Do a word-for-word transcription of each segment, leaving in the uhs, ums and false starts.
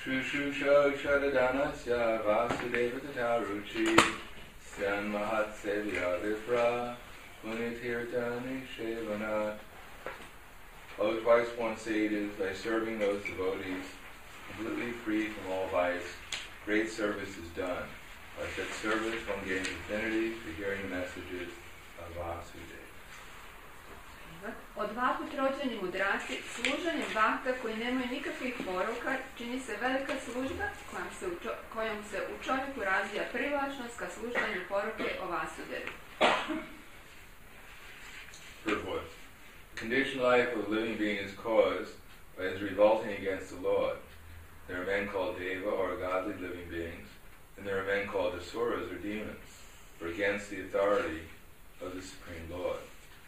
Shushusho Shadadanasya Vasudeva Tataruchi Syan Mahatsevya Vipra Punitirtani Shevana. Oh, twice one sages, by serving those devotees completely free from all vice, great service is done. By such service one gains affinity to hearing the messages of Vasudeva. Od dva put rođeni mudraci, služenjem bakta koji nemaju nikakvih poruka, čini se velika služba kojom se u, čo, kojom se u čovjeku razvija privlačnost ka slušanju poruke o Vasudevi. Purport. The conditioned life of a living being is caused by his revolting against the Lord. There are men called Deva, or godly living beings, and there are men called Asuras, or demons, or against the authority of the Supreme Lord.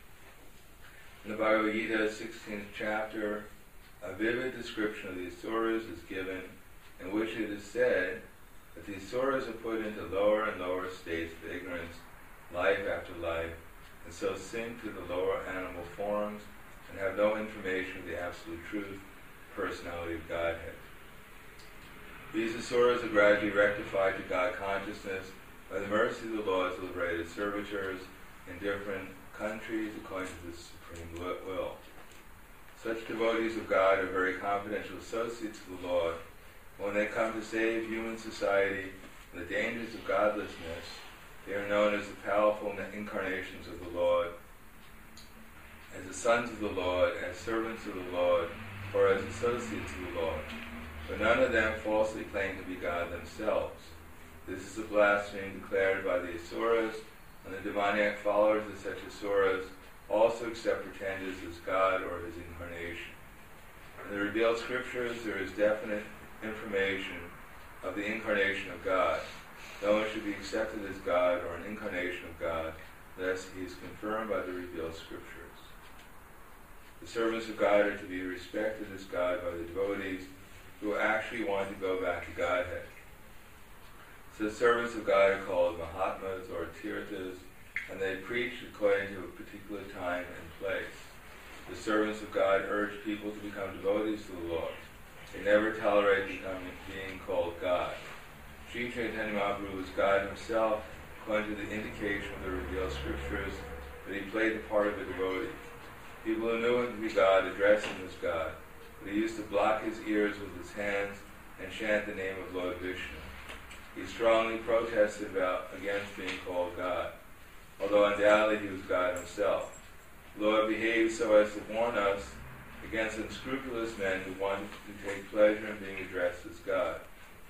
In the Bhagavad Gita, sixteenth chapter, a vivid description of the Asuras is given, in which it is said that the Asuras are put into lower and lower states of ignorance, life after life, and so sink to the lower animal forms and have no information of the absolute truth, personality of Godhead. These Asuras are gradually rectified to God consciousness by the mercy of the Lord's liberated servitors in different countries according to the supreme will. Such devotees of God are very confidential associates of the Lord. When they come to save human society from the dangers of godlessness, they are known as the powerful incarnations of the Lord, as the sons of the Lord, as servants of the Lord, or as associates of the Lord. But none of them falsely claim to be God themselves. This is a blasphemy declared by the Asuras, and the demoniac followers of such Asuras also accept pretenders as God or his incarnation. In the revealed scriptures there is definite information of the incarnation of God. No one should be accepted as God or an incarnation of God unless he is confirmed by the revealed scriptures. The servants of God are to be respected as God by the devotees who actually want to go back to Godhead. So the servants of God are called Mahatmas or Tirthas, and they preach according to a particular time and place. The servants of God urge people to become devotees to the Lord. They never tolerate becoming, being called God. Sri Chaitanya Mahaprabhu was God himself, according to the indication of the revealed scriptures, that he played the part of a devotee. People who knew him to be God addressed him as God, but he used to block his ears with his hands and chant the name of Lord Vishnu. He strongly protested about against being called God, although undoubtedly he was God himself. The Lord behaved so as to warn us against unscrupulous men who wanted to take pleasure in being addressed as God.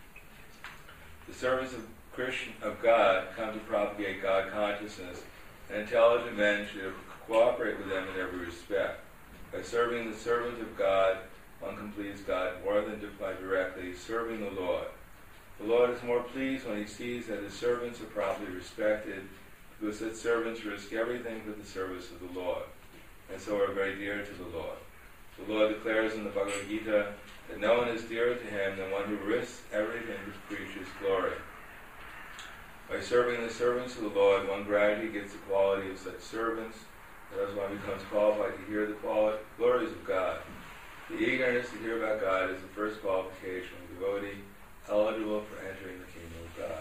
The servants of Krishna, of God, come to propagate God consciousness, and intelligent men should cooperate with them in every respect. By serving the servant of God, one completes God more than by directly serving the Lord. The Lord is more pleased when he sees that his servants are properly respected, because such servants risk everything for the service of the Lord, and so are very dear to the Lord. The Lord declares in the Bhagavad Gita that no one is dearer to him than one who risks everything to preach his glory. By serving the servants of the Lord, one gradually gets the quality of such servants, and as one becomes qualified to hear the quality, glories of God. The eagerness to hear about God is the first qualification of a devotee eligible for entering the kingdom of God.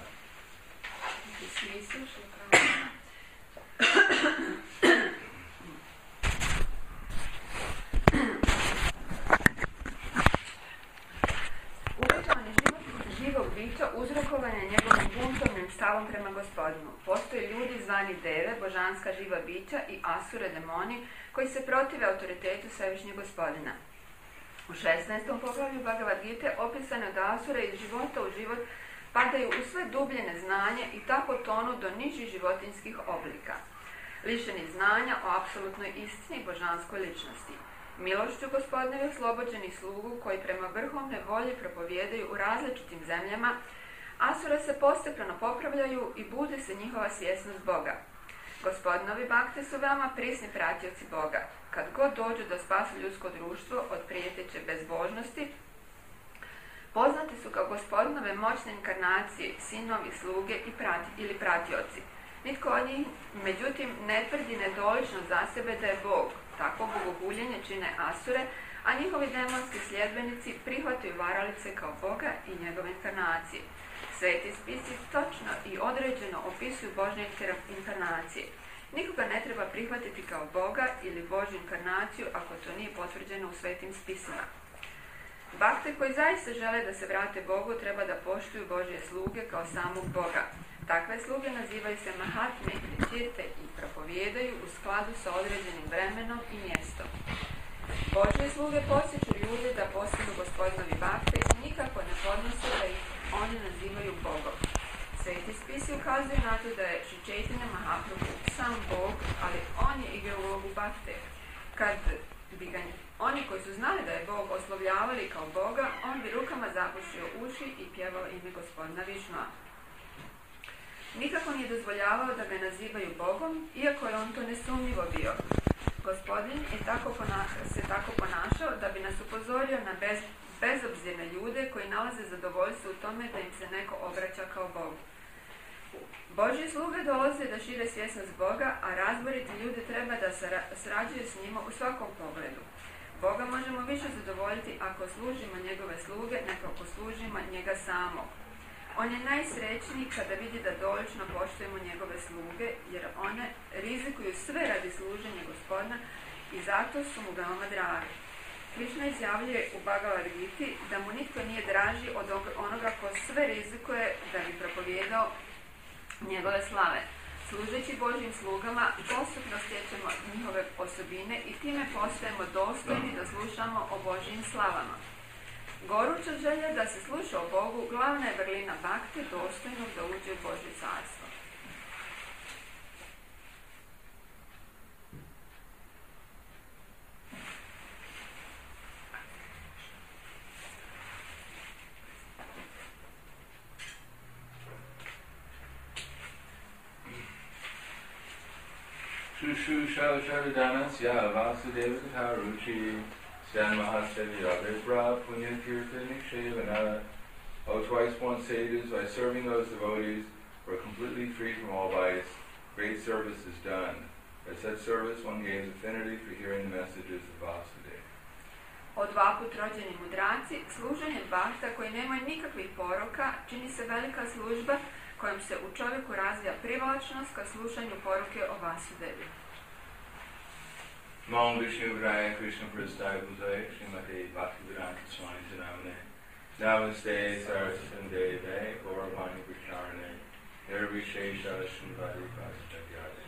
Uvjetovani život živog bića uzrokovan je njegovim buntovnim stavom prema Gospodinu. Postoje ljudi zvani deve, božanska živa bića, i asure, demoni, koji se protive autoritetu Svevišnjeg Gospodina. U šesnaestom poglavlju Bhagavad Gite opisano je da asure iz života u život padaju u sve dublje neznanje i tako tonu do nižih životinjskih oblika, lišeni znanja o apsolutnoj istini božanskoj ličnosti. Milošću Gospodneve oslobođeni slugu koji prema vrhovne volji propovijedaju u različitim zemljama, asure se postepeno popravljaju i bude se njihova svjesnost Boga. Gospodinovi bakte su veoma prisni pratioci Boga. Kad god dođu da spasu ljudsko društvo od prijeteće bezbožnosti, poznati su kao Gospodinove moćne inkarnacije, sinovi, sluge i prati, ili pratioci. Nitko od njih, međutim, ne tvrdi nedolično za sebe da je Bog. Takvo bogohuljenje čine asure, a njihovi demonski sljedbenici prihvataju varalice kao Boga i njegove inkarnacije. Sveti spisi točno i određeno opisuju Božje inkarnacije. Nikoga ne treba prihvatiti kao Boga ili Božju inkarnaciju ako to nije potvrđeno u svetim spisima. Bakte koji zaista žele da se vrate Bogu treba da poštuju Božje sluge kao samog Boga. Takve sluge nazivaju se mahatme ili tirte i propovijedaju u skladu sa određenim vremenom i mjestom. Božje sluge podsjeću ljude da postanu gospodinovi bakte i nikako ne podnose da ih oni nazivaju Bogom. Sveti spisi ukazuju na to da je Šri Chaitanya Mahaprabhu sam Bog, ali on je igrao ulogu bakte. Kad bi ga oni koji su znali da je Bog oslovljavali kao Boga, on bi rukama zapušio uši i pjevao ime gospodina Višnua. Nikako nije dozvoljavao da ga nazivaju Bogom, iako je on to nesumnjivo bio. Gospodin je tako pona- se tako ponašao da bi nas upozorio na bez, bezobzirne ljude koji nalaze zadovoljstvo u tome da im se neko obraća kao Bogu. Božji sluge dolaze da šire svjesnost Boga, a razboriti ljudi treba da sara- sarađuju s njima u svakom pogledu. Boga možemo više zadovoljiti ako služimo njegove sluge nego ako služimo njega samog. On je najsrećniji kada vidi da dolično poštujemo njegove sluge, jer one rizikuju sve radi služenja Gospodina i zato su mu veoma dragi. Krišna izjavljuje u Bhagavad Gita da mu nitko nije draži od onoga ko sve rizikuje da bi propovijedao njegove slave. Služeći Božjim slugama postupno stječemo njihove osobine i time postajemo dostojni da slušamo o Božjim slavama. Goruća želja da se sluša o Bogu glavna je vrlina bakte dostojnog da uđe u Božje carstvo. Shushu Sharadhanasya Vasudeva Taruchi Stan Mahasevya Vibra Punya Tirtha Nikshevana. O twice born sages, by serving those devotees who are completely free from all vice, great service is done. By such service one gains affinity for hearing the messages of Vasudeva. O dva put rođeni mudraci, služenjem bakta koji nemaju nikakvih poroka, čini se velika služba kojom se u čovjeku razvija privlačnost ka slušanju poruke o Vasudevi. Mam Vishnu Vraya Krishna Prasthaya Bhutaya Srimate Bhaktivedanta Swami Janamane Namaste Saraswati Deve Gauravani Pracharane Nirvishesha Shrimvadi Vasajagyade.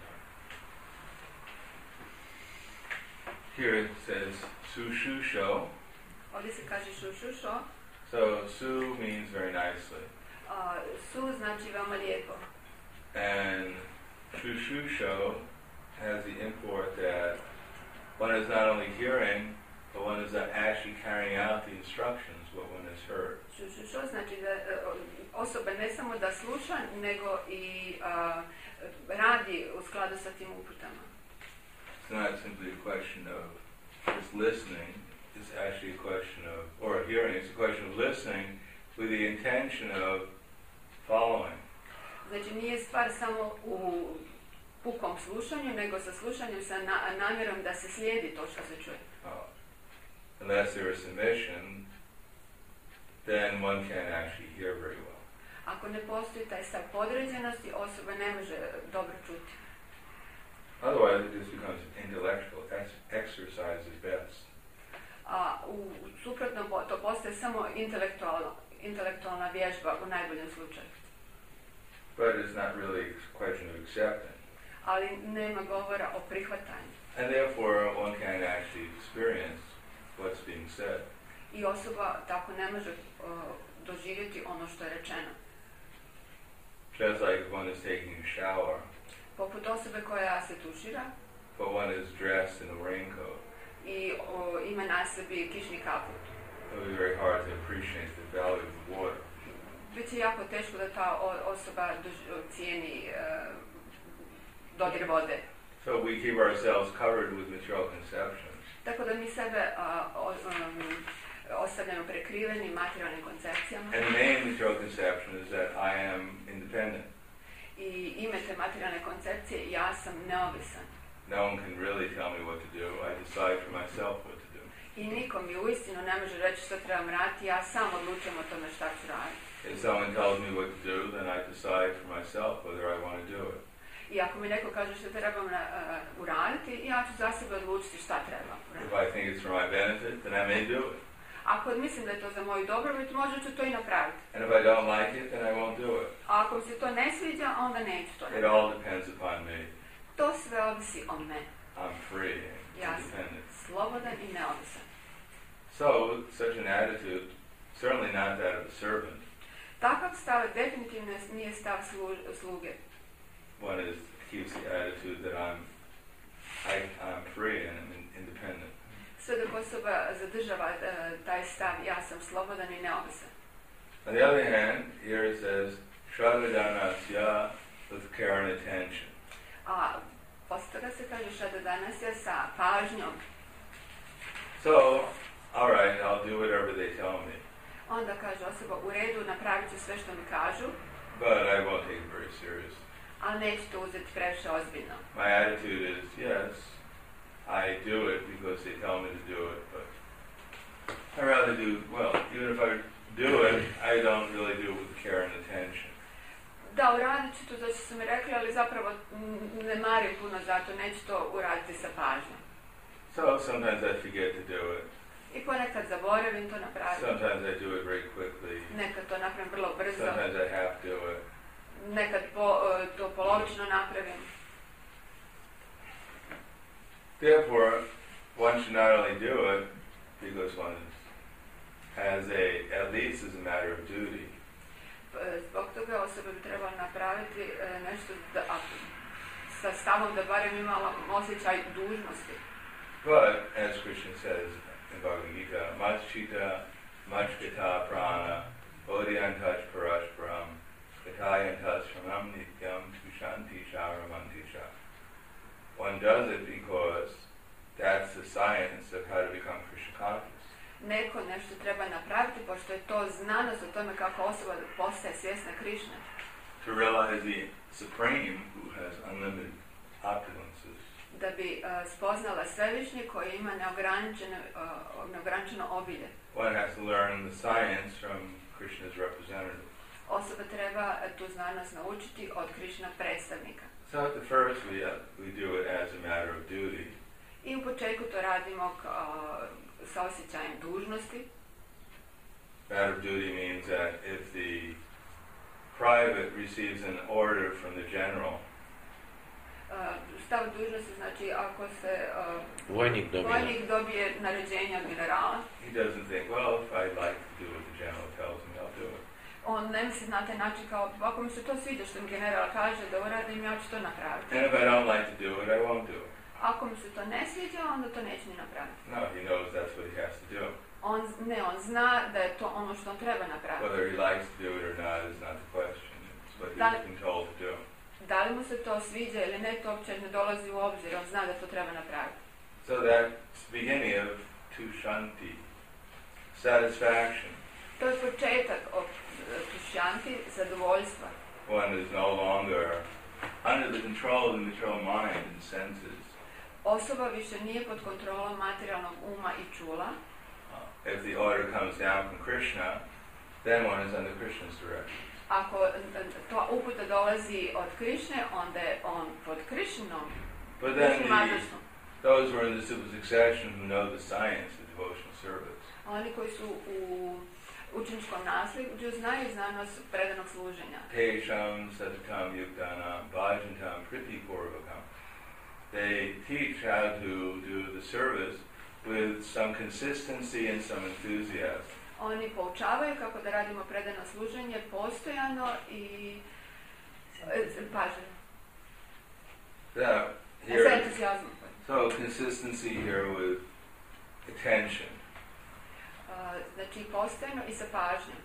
Here it says Sushusho. Ovdje se kaže šušušo. So Su means very nicely. Uh, su znači veoma lijepo. And Shushusho has the import that one is not only hearing, but one is actually carrying out the instructions, what one has heard. Šušušo znači da uh, osoba ne samo da sluša, nego i uh, radi u skladu sa tim uputama. It's not simply a question of just listening, it's actually a question of, or hearing, it's a question of listening with the intention of following. Znači nije stvar samo u pukom slušanju, nego sa slušanjem sa na, namjerom da se slijedi to što se čuje. Uh, unless there is submission, then one can't actually hear very well. Ako ne postoji taj stav podređenosti, osoba ne može dobro čuti. Otherwise it just becomes intellectual ex- exercise at best. A u suprotnom to postaje samo intelektualno, intelektualna vježba u najboljem slučaju. But it's not really a question of accepting. Ali nema govora o prihvatanju. And therefore one can't actually experience what's being said. I osoba tako ne može uh, doživjeti ono što je rečeno. Just like if one is taking a shower, Poput osobe koja se tušira but one is dressed in a raincoat, i o, ima na sebi kišni kaput. it would be very hard to appreciate the value of the water. Biće jako teško da ta o, osoba dož, cijeni uh, dodir vode. So we keep ourselves covered with material conceptions. Tako da mi sebe uh, o, um, ostavljamo prekriveni materijalnim koncepcijama. And the main material conception is that I am independent. I ime te materijalne koncepcije, ja sam neovisan. No one can really tell me what to do. I decide for myself what to do. I niko mi uistinu ne može reći što trebam raditi, ja sam odlučujem o tome šta ću raditi. If someone tells me what to do, then I decide for myself whether I want to do it. I ako mi neko kaže što trebam na, uh, uraditi, ja ću za sebe odlučiti šta trebam uraditi. If I think it's for my benefit, then I may do it. Ako mislim da je to za moju dobrobit, možda ću to i napraviti. And if I don't like it, then I won't do it. A ako mi se to ne sviđa, onda neću to napraviti. It all depends upon me. To sve ovisi o meni. I'm free Ja and sam independent. slobodan i neovisan. So, such an attitude, certainly not that of a servant. Takav stav definitivno nije stav slu, sluge. One is keeps the attitude that I'm, I, I'm free and I'm independent. Sve dok osoba zadržava uh, taj stav, ja sam slobodan i neovisan. On the other hand, here it says, Shraddhadanasya with care and attention. A poslije toga se kaže Shraddhadanasya sa pažnjom. So, all right, I'll do whatever they tell me. Onda kaže osoba, u redu, napravit ću sve što mi kažu, But I won't take it very seriously. ali neću to uzeti previše ozbiljno. My attitude is, yes, I do it because they tell me to do it, but I rather do, well, even if I do it, I don't really do it with care and attention. Da, uradit ću to zato što su mi rekli, ali zapravo ne marim puno za to, neću to uraditi sa pažnjom. So sometimes I forget to do it. I ponekad zaboravim to napraviti. Sometimes I do it very quickly. Nekad to napravim vrlo brzo. Sometimes I half do it. Nekad po, to polovično napravim. Therefore, one should not only do it because one is, has a, at least as a matter of duty. Zbog toga osoba bi trebala napraviti nešto da, sa stavom da barem imala osjećaj dužnosti. But, as Krishna says in Bhagavad Gita, Machita, Machkita prana, Bodhyantaj parashparam, Katayantaj shramam nityam, Tushanti sharamanti sha. One does it because that's the science of how to become Krishna conscious. Neko nešto treba napraviti, pošto je to znanost o tome kako osoba postaje svjesna Krišne. To realize the Supreme who has unlimited opulences. Da bi uh, spoznala Svevišnji koji ima neograničeno, uh, neograničeno obilje. One has to learn the science from Krishna's representative. Osoba treba uh, tu znanost naučiti od Krišna predstavnika. So at the first we, uh, we do it as a matter of duty. I u početku to radimo uh, sa osjećajem dužnosti. Matter of duty means that if the private receives an order from the general, Uh, stav dužnosti znači ako se uh, vojnik dobije. vojnik dobije naređenje od generala, he doesn't think, well, if I'd like to do what the general tells me, I'll do it. on ne misli na taj način kao ako mi se to sviđa što mi general kaže da uradim, ja ću to napraviti. And if I don't like to do it, I won't do it. Ako mi se to ne sviđa, onda to neće ni napraviti. No, he knows that's what he has to do. On, ne, on zna da je to ono što on treba napraviti. Whether he likes to do it or not is not the question. It's what Da- he's been told to do. Da li mu se to sviđa ili ne, to uopće ne dolazi u obzir, on zna da to treba napraviti. So that's the beginning of Tushanti, satisfaction. To je početak od tušjanti, zadovoljstva. One is no longer under the control of the material mind and senses. Osoba više nije pod kontrolom materijalnog uma i čula. Uh, if the order comes down from Krishna, then one is under Krishna's direction. Ako to uputa dolazi od Krišne, onda je on pod Krišnom. But then the, those who are in the super succession who know the science of devotional service, Oni koji su u učeničkom nasljeđu znaju znanost predanog služenja. Tesham satatam yuktanam bhajantam pritipurvakam. They teach how to do the service with some consistency and some enthusiasm. Oni poučavaju kako da radimo predano služenje postojano i pažnje. Yeah, Sa here, entuzijazmom. so consistency here with attention. Uh, znači postojano i sa pažnjom.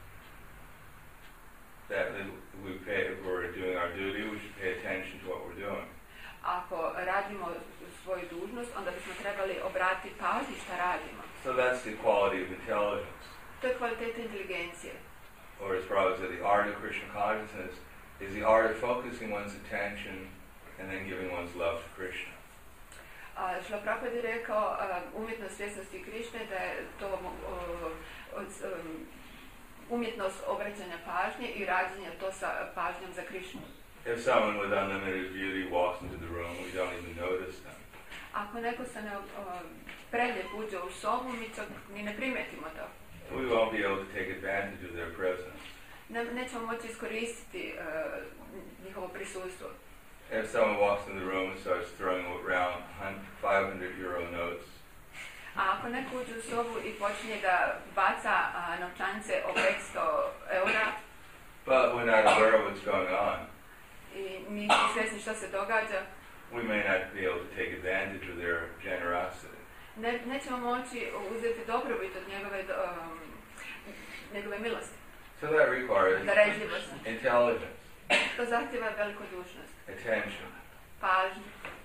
That we pay, if we're doing our duty, we should pay attention to what we're doing. Ako radimo svoju dužnost, onda bismo trebali obratiti pažnju šta radimo. So that's the quality of intelligence. To je kvaliteta inteligencije. Or as Prabhupada said, the art of Krishna consciousness is the art of focusing one's attention and then giving one's love to Krishna. A Šrila Prabhupada je rekao uh, umjetnost svjesnosti Krišne da je to uh, um, umjetnost obraćanja pažnje i rađenja to sa pažnjom za Krišnu. If someone with unlimited beauty walks into the room, we don't even notice them. Ako neko se ne uh, prelijep uđe u sobu, mi čak ni ne primetimo to. We won't be able to take advantage of their presence. Ne, nećemo moći iskoristiti uh, njihovo prisustvo. If someone walks in the room and starts throwing around five hundred euro notes, a ako neko uđe u sobu i počinje da baca uh, novčanice o petsto eura, but we're not aware of what's going on, i nismo svjesni što se događa, we may not be able to take advantage of their generosity. Ne, nećemo moći uzeti dobrobit od njegove, um, njegove milosti. So that requires intelligence. To zahtjeva velikodušnost. Attention. Pažnju.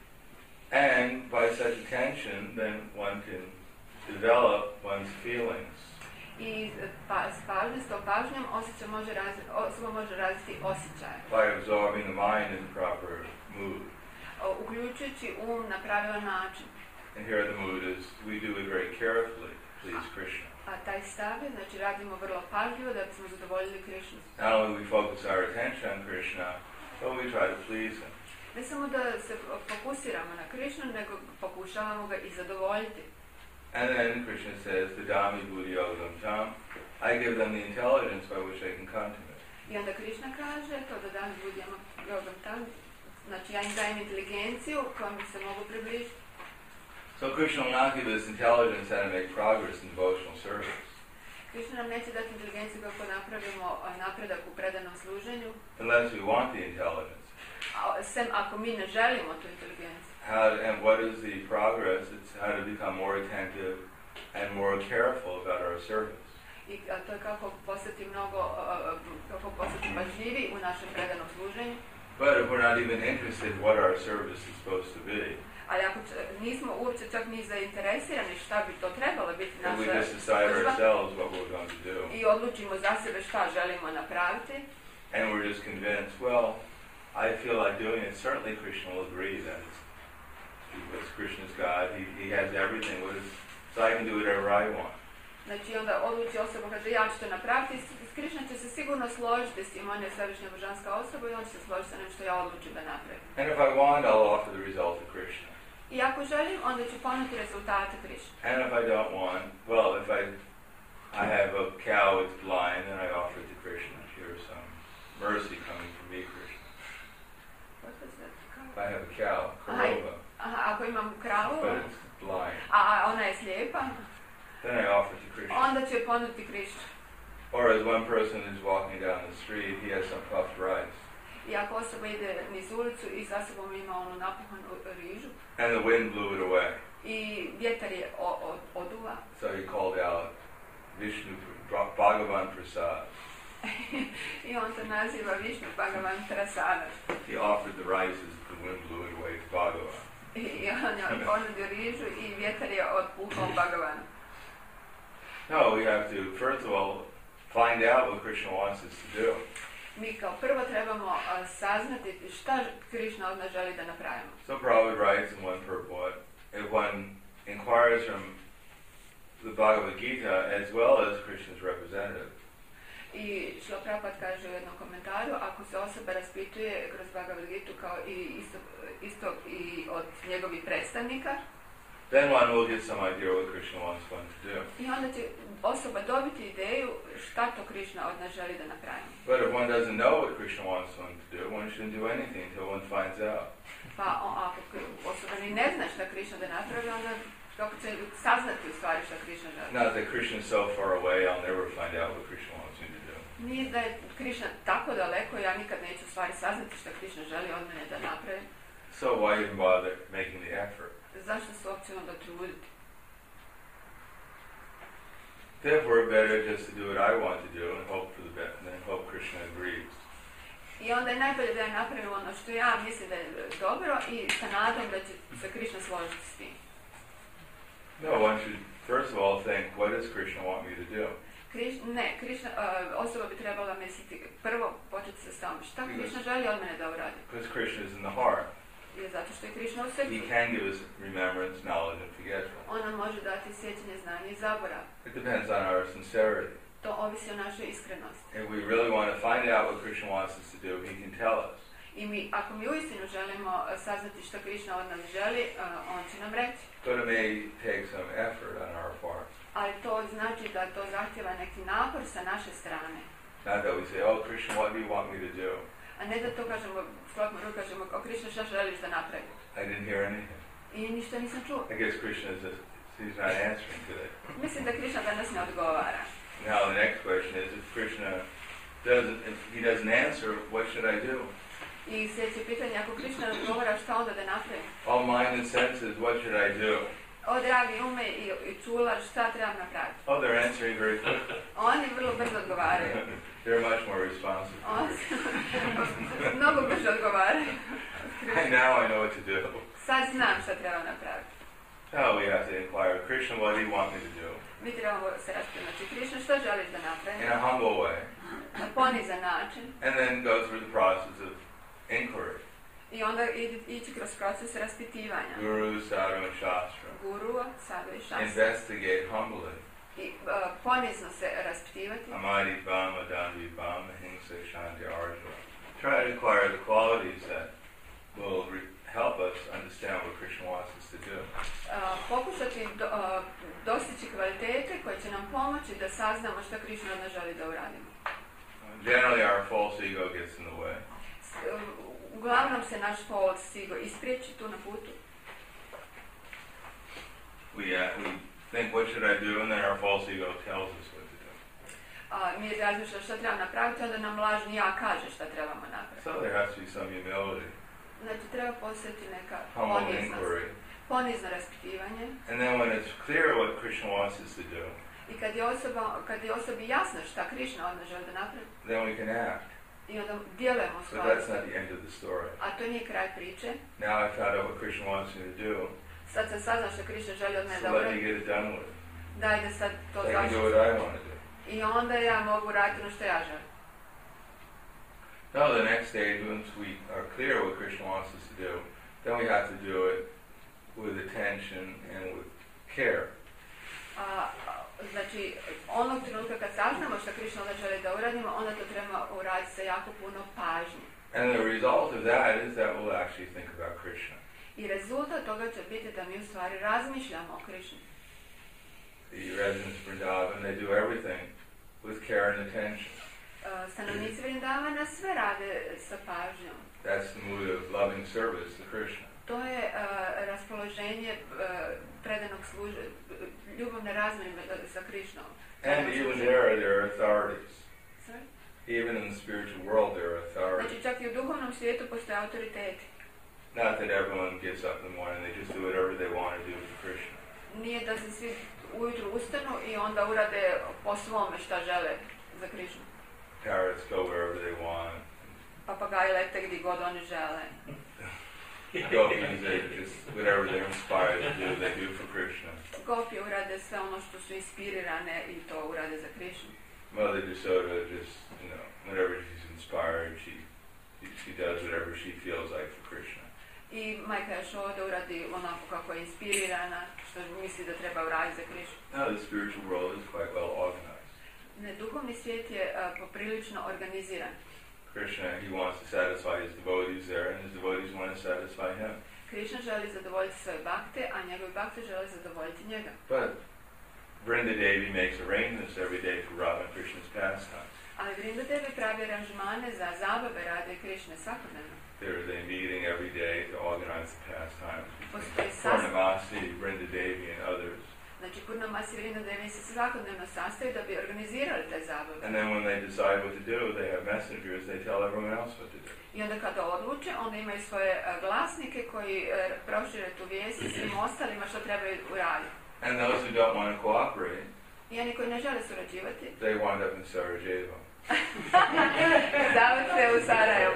And by such attention, then one can develop one's feelings. I pa, s pažnjom, s tom pažnjom osjećaj može razviti, osoba može razviti osjećaje. By absorbing the mind in the proper mood. O, uključujući um na pravilan način. And here the mood is, we do it very carefully, please Krishna. A taj stav je, znači radimo vrlo pažljivo da bismo zadovoljili Krishnu. Not only we focus our attention on Krishna, but we try to please him. Ne samo da se fokusiramo na Krishnu, nego pokušavamo ga i zadovoljiti. And then Krishna says, Dadami buddhi yogam tam, I give them the intelligence by which they can come to me. I onda Krishna kaže, to Dadami buddhi yogam tam, znači ja im dajem inteligenciju kojom se mogu približiti. So Krishna will not give us intelligence how to make progress in devotional service. Krishna nam neće dati inteligenciju kako napravimo napredak u predanom služenju. Unless we want the intelligence. A, sem ako mi ne želimo tu inteligenciju. How to, and what is the progress? It's how to become more attentive and more careful about our service. I a, to je kako postati mnogo, uh, kako postati pažljivi u našem predanom služenju. But if we're not even interested what our service is supposed to be. Ali ako nismo uopće čak ni zainteresirani šta bi to trebalo biti naša služba i odlučimo za sebe šta želimo napraviti, and we're just convinced, well, I feel like doing it. Certainly Krishna will agree that it's, because Krishna's God, he, he has everything with us, so I can do whatever I want. Znači onda odluči osoba, kaže ja ću to napraviti, Krishna će se sigurno složiti s tim, on je svevišnja božanska osoba i on će se složiti sa nešto ja odlučim da napravim. And if I want, I'll offer the result to Krishna. I ako želim, onda ću ponuditi rezultate Krishna. And if I don't want, well, if I I have a cow that's blind and I offer it to Krishna, here's some mercy coming from me, Krishna. What was that? If I have a cow, Karova, aha, ako imam kravu, but it's blind, a ona je slijepa, then I offer it to Krishna. onda ću je ponuditi Krishna. Or as one person is walking down the street, he has some puffed rice. I ako osoba ide niz ulicu i sa sobom ima onu napuhanu rižu. And the wind blew it away. I vjetar je o, o, oduva. So he called out Vishnu Bhagavan Prasad. I on se naziva Vishnu Bhagavan Prasad. He offered the rice as the wind blew it away to Bhagavan. I on je ponudio rižu i vjetar je otpuhao Bhagavanu. No, we have to, first of all, find out what Krishna wants us to do. Mi kao prvo trebamo uh, saznati šta Krishna od nas želi da napravimo. So Prabhupada writes in one purport, if one inquires from the Bhagavad Gita as well as Krishna's representative. I Šrila Prabhupada kaže u jednom komentaru, ako se osoba raspituje kroz Bhagavad Gitu kao i isto, isto i od njegovih predstavnika, then one will get some idea what Krishna wants one to do. I onda će osoba dobiti ideju šta to Krishna od nas želi da napravimo. But if one doesn't know what Krishna wants one to do, one shouldn't do anything until one finds out. Pa ako osoba ni ne zna šta Krishna da napravi, onda kako će saznati u stvari šta Krishna želi. Not that Krishna is so far away, I'll never find out what Krishna wants me to do. Nije da je Krishna tako daleko, ja nikad neću u stvari saznati šta Krishna želi od mene da napravim. So why even bother making the effort? Zašto se uopće onda truditi? Therefore, better just to do what I want to do and hope for the best, and then hope Krishna agrees. I onda je najbolje da ja napravim ono što ja mislim da je dobro i sa nadom da će se Krishna složiti s tim. No, one should first of all think, what does Krishna want me to do? Kriš, ne, Krishna, uh, osoba bi trebala misliti, prvo početi se s tom, šta Krishna želi od mene da uradi? Because Krishna is in the heart. je zato što je Krišna u srcu. He can give us remembrance, knowledge, and forgetfulness. On nam može dati sjećanje, znanje i zaborav. It depends on our sincerity. To ovisi o našoj iskrenosti. If we really want to find out what Krishna wants us to do, he can tell us. I mi, ako mi uistinu želimo saznati što Krišna od nas želi, uh, on će nam reći. But it may take some effort on our part. Ali to znači da to zahtjeva neki napor sa naše strane. Not that we say, oh Krishna, what do you want me to do? A ne da to kažemo, sklopimo ruku, kažemo, o Krišna, šta želiš da napravi? I didn't hear anything. I ništa nisam čuo. I guess Krishna is just, he's not answering today. Mislim da Krišna danas ne odgovara. Now the next question is, if Krishna doesn't, if he doesn't answer, what should I do? I sljedeće pitanje, ako Krišna ne odgovara, šta onda da napravim? All mind and senses, what should I do? O dragi ume i, i čula, šta trebam napraviti? Oh, they're answering very quickly. Oni vrlo brzo odgovaraju. They're much more responsive. Oni mnogo brzo odgovaraju. Now I know what to do. Sad znam šta trebam napraviti. Now we have to inquire, Krishna, what do you want me to do? Mi trebamo se raspitati, Krišna, što želiš da napravim? In a humble way. Na ponizan način. And then go through the process of inquiry. I onda ići kroz proces raspitivanja. Guru, sadhu, and shastra. Guru, sadhu i šastra. Investigate humbly. I uh, ponizno se raspitivati. Amadi bam, adandi bam, ahimsa, shanti, arjuna. Try to acquire the qualities that will re- help us understand what Krishna wants us to do. Uh, pokušati do, uh, dostići kvalitete koje će nam pomoći da saznamo što Krišna od nas želi da uradimo. Uh, generally our false ego gets in the way. S, uh, uglavnom se naš false ego ispriječi tu na putu. We, uh, we think, what should I do? And then our false ego tells us what to do. Uh, mi razmišljamo što treba napraviti, onda nam lažni ja kaže šta trebamo napraviti. So there has to be some humility. Znači treba postojati neka Humble poniznost. inquiry. Ponizno raspitivanje. And then when it's clear what Krishna wants us to do, I kad je, osoba, kad je osobi jasno šta Krišna od nas želi da napravi, then we can act. i onda djelujemo But stvari. that's not the end of the story. A to nije kraj priče. Now I found out what Krishna wants me to do, Sad sam saznao što Krišna želi od mene so da let me uradim. get it done with. Daj da sad to I can do završim. what I want to do. I onda ja mogu raditi ono što ja želim. Now the next stage, once we are clear what Krishna wants us to do, then we have to do it with attention and with care. A, a, znači, onog trenutka kad saznamo što Krišna onda želi da uradimo, onda to treba uraditi sa jako puno pažnje. And the result of that is that we'll actually think about Krishna. I rezultat toga će biti da mi u stvari razmišljamo o Krišni. The residents of Vrindavan, they do everything with care and attention. Uh, stanovnici Vrindavana sve rade sa pažnjom. That's the mood of loving service to Krishna. To je uh, raspoloženje uh, predanog služe, ljubavne razmjene sa Krišnom. And even there, there are authorities. Sorry? Even in the spiritual world, there are authorities. Znači, čak i u duhovnom svijetu postoje autoriteti. Not that everyone gets up in the morning, they just do whatever they want to do for Krishna. Nije da se svi ujutru ustanu i onda urade po svome šta žele za Krišnu. Parrots go wherever they want. Papagaji lete gdje god oni žele. Gopis, they just, whatever they're inspired to do, they do for Krishna. Gopije urade sve ono što su inspirirane i to urade za Krišnu. Mother Jasoda just, you know, whenever she's inspired, she she does whatever she feels like for Krishna. I majka Jasoda uradi onako kako je inspirirana, što misli da treba uraditi za Krišnu. Now the spiritual world is quite well organized. Ne, duhovni svijet je uh, poprilično organiziran. Krishna, he wants to satisfy his devotees there, and his devotees want to satisfy him. Krišna želi zadovoljiti svoje bakte, a njegovi bakte žele zadovoljiti njega. But Vrinda Devi makes arrangements every day for Radha and Krishna's pastime. Ali Vrinda Devi pravi aranžmane za zabave Radhe i Krišne svakodnevno. There is a meeting every day to organize the pastimes. Postoji sastav. Purnamasi, Vrinda Devi, and others. Znači, Purnamasi Vrinda Devi se svakodnevno sastaju da bi organizirali te zabave. And then when they decide what to do, they have messengers, they tell everyone else what to do. I onda kada odluče, onda imaju svoje uh, glasnike koji uh, prošire tu vijest svim ostalima što trebaju uraditi. And those who don't want to cooperate, I oni koji ne žele surađivati, they wind up in Sarajevo. završe u Sarajevu.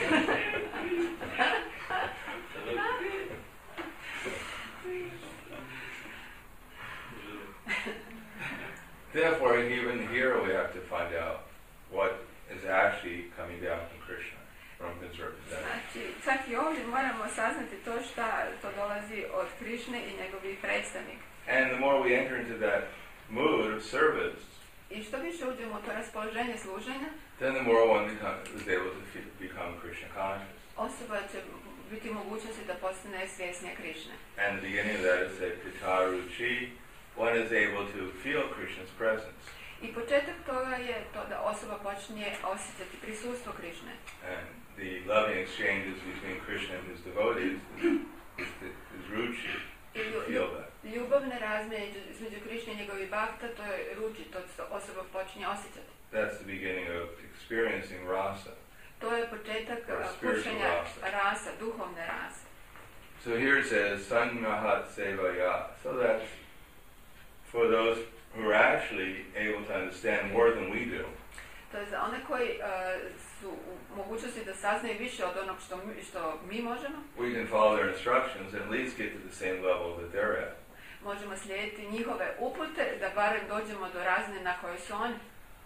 Therefore, even here we have to find out what is actually coming down from Krishna, from his representative. Znači, čak i ovdje moramo saznati to šta to dolazi od Krišne i njegovih predstavnika. And the more we enter into that mood of service, I što više uđemo u to raspoloženje služenja, then the more one become, is able to fe- become Krishna conscious. osoba će biti u mogućnosti da postane svjesnija Krišne. And the beginning of that is that Kataruchi, one is able to feel Krishna's presence. I početak toga je to da osoba počinje osjećati prisustvo Krišne. And the loving exchanges between Krishna and his devotees is, is, is ruchi. I You feel that. ljubavne razmjene između Krišne i njegovih bakta, to je ruči, to što osoba počinje osjećati. That's the beginning of experiencing rasa. To je početak Or uh, spiritual kušanja rasa. rasa, duhovne rase. So here it says, Sanmahat Sevaya. So that's for those who are actually able to understand more than we do. To je za one koji uh, su u mogućnosti da saznaju više od onog što mi, što mi možemo. We can follow their instructions and at least get to the same level that they're at. Možemo slijediti njihove upute da barem dođemo do razine na kojoj su oni.